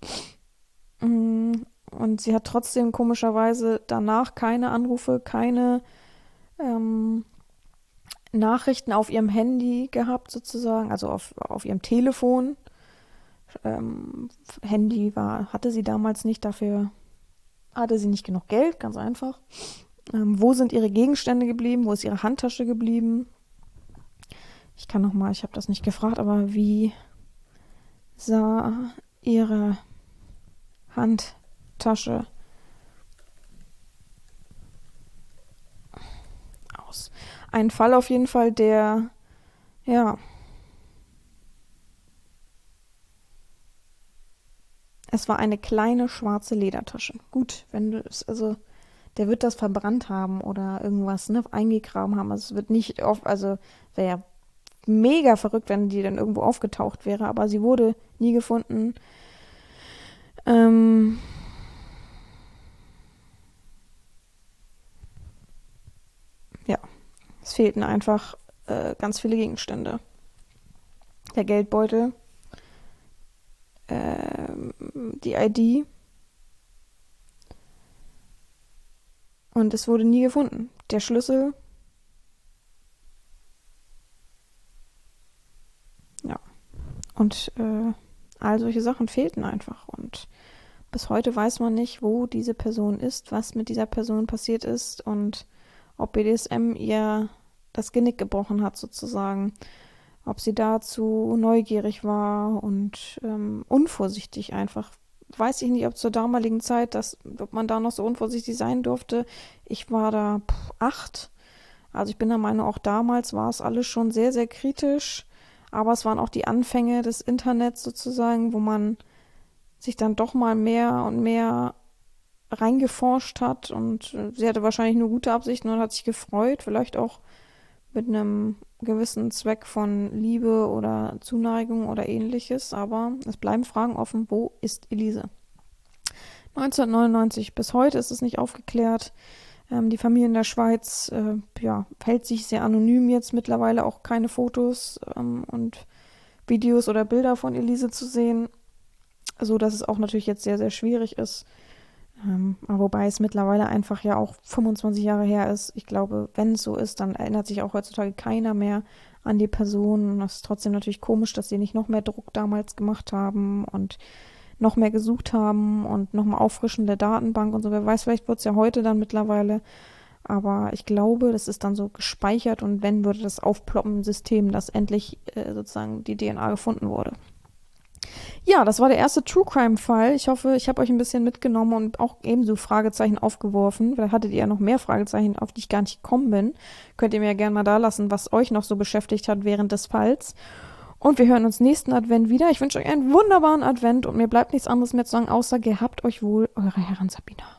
Und sie hat trotzdem komischerweise danach keine Anrufe, keine ähm, Nachrichten auf ihrem Handy gehabt sozusagen, also auf, auf ihrem Telefon. Ähm, Handy war, hatte sie damals nicht, dafür hatte sie nicht genug Geld, ganz einfach. Ähm, wo sind ihre Gegenstände geblieben? Wo ist ihre Handtasche geblieben? Ich kann nochmal, ich habe das nicht gefragt, aber wie sah ihre Handtasche aus? Ein Fall auf jeden Fall, der, ja, es war eine kleine schwarze Ledertasche. Gut, wenn du es, also der wird das verbrannt haben oder irgendwas, ne, eingegraben haben. Also es wird nicht oft, also wäre ja mega verrückt, wenn die dann irgendwo aufgetaucht wäre, aber sie wurde nie gefunden. Ähm, ja, es fehlten einfach äh, ganz viele Gegenstände. Der Geldbeutel, äh, die I D und es wurde nie gefunden. Der Schlüssel, ja, und äh, all solche Sachen fehlten einfach und bis heute weiß man nicht, wo diese Person ist, was mit dieser Person passiert ist und ob B D S M ihr das Genick gebrochen hat sozusagen. Ob sie dazu neugierig war und ähm, unvorsichtig einfach. Weiß ich nicht, ob zur damaligen Zeit, dass, ob man da noch so unvorsichtig sein durfte. Ich war da pff, acht. Also ich bin der Meinung, auch damals war es alles schon sehr, sehr kritisch. Aber es waren auch die Anfänge des Internets sozusagen, wo man sich dann doch mal mehr und mehr reingeforscht hat. Und äh, sie hatte wahrscheinlich nur gute Absichten und hat sich gefreut. Vielleicht auch mit einem gewissen Zweck von Liebe oder Zuneigung oder ähnliches, aber es bleiben Fragen offen, wo ist Elise? neunzehnhundertneunundneunzig, bis heute ist es nicht aufgeklärt. Ähm, die Familie in der Schweiz äh, ja, hält sich sehr anonym jetzt, mittlerweile auch keine Fotos ähm, und Videos oder Bilder von Elise zu sehen, so dass es auch natürlich jetzt sehr, sehr schwierig ist, Ähm, wobei es mittlerweile einfach ja auch fünfundzwanzig Jahre her ist. Ich glaube, wenn es so ist, dann erinnert sich auch heutzutage keiner mehr an die Person. Und das ist trotzdem natürlich komisch, dass sie nicht noch mehr Druck damals gemacht haben und noch mehr gesucht haben und nochmal auffrischende Datenbank und so. Wer weiß, vielleicht wird es ja heute dann mittlerweile. Aber ich glaube, das ist dann so gespeichert und wenn, würde das aufploppen im System, dass endlich äh, sozusagen die D N A gefunden wurde. Ja, das war der erste True-Crime-Fall. Ich hoffe, ich habe euch ein bisschen mitgenommen und auch ebenso Fragezeichen aufgeworfen. Vielleicht hattet ihr ja noch mehr Fragezeichen, auf die ich gar nicht gekommen bin. Könnt ihr mir ja gerne mal da lassen, was euch noch so beschäftigt hat während des Falls. Und wir hören uns nächsten Advent wieder. Ich wünsche euch einen wunderbaren Advent und mir bleibt nichts anderes mehr zu sagen, außer gehabt euch wohl, eure Herren Sabina.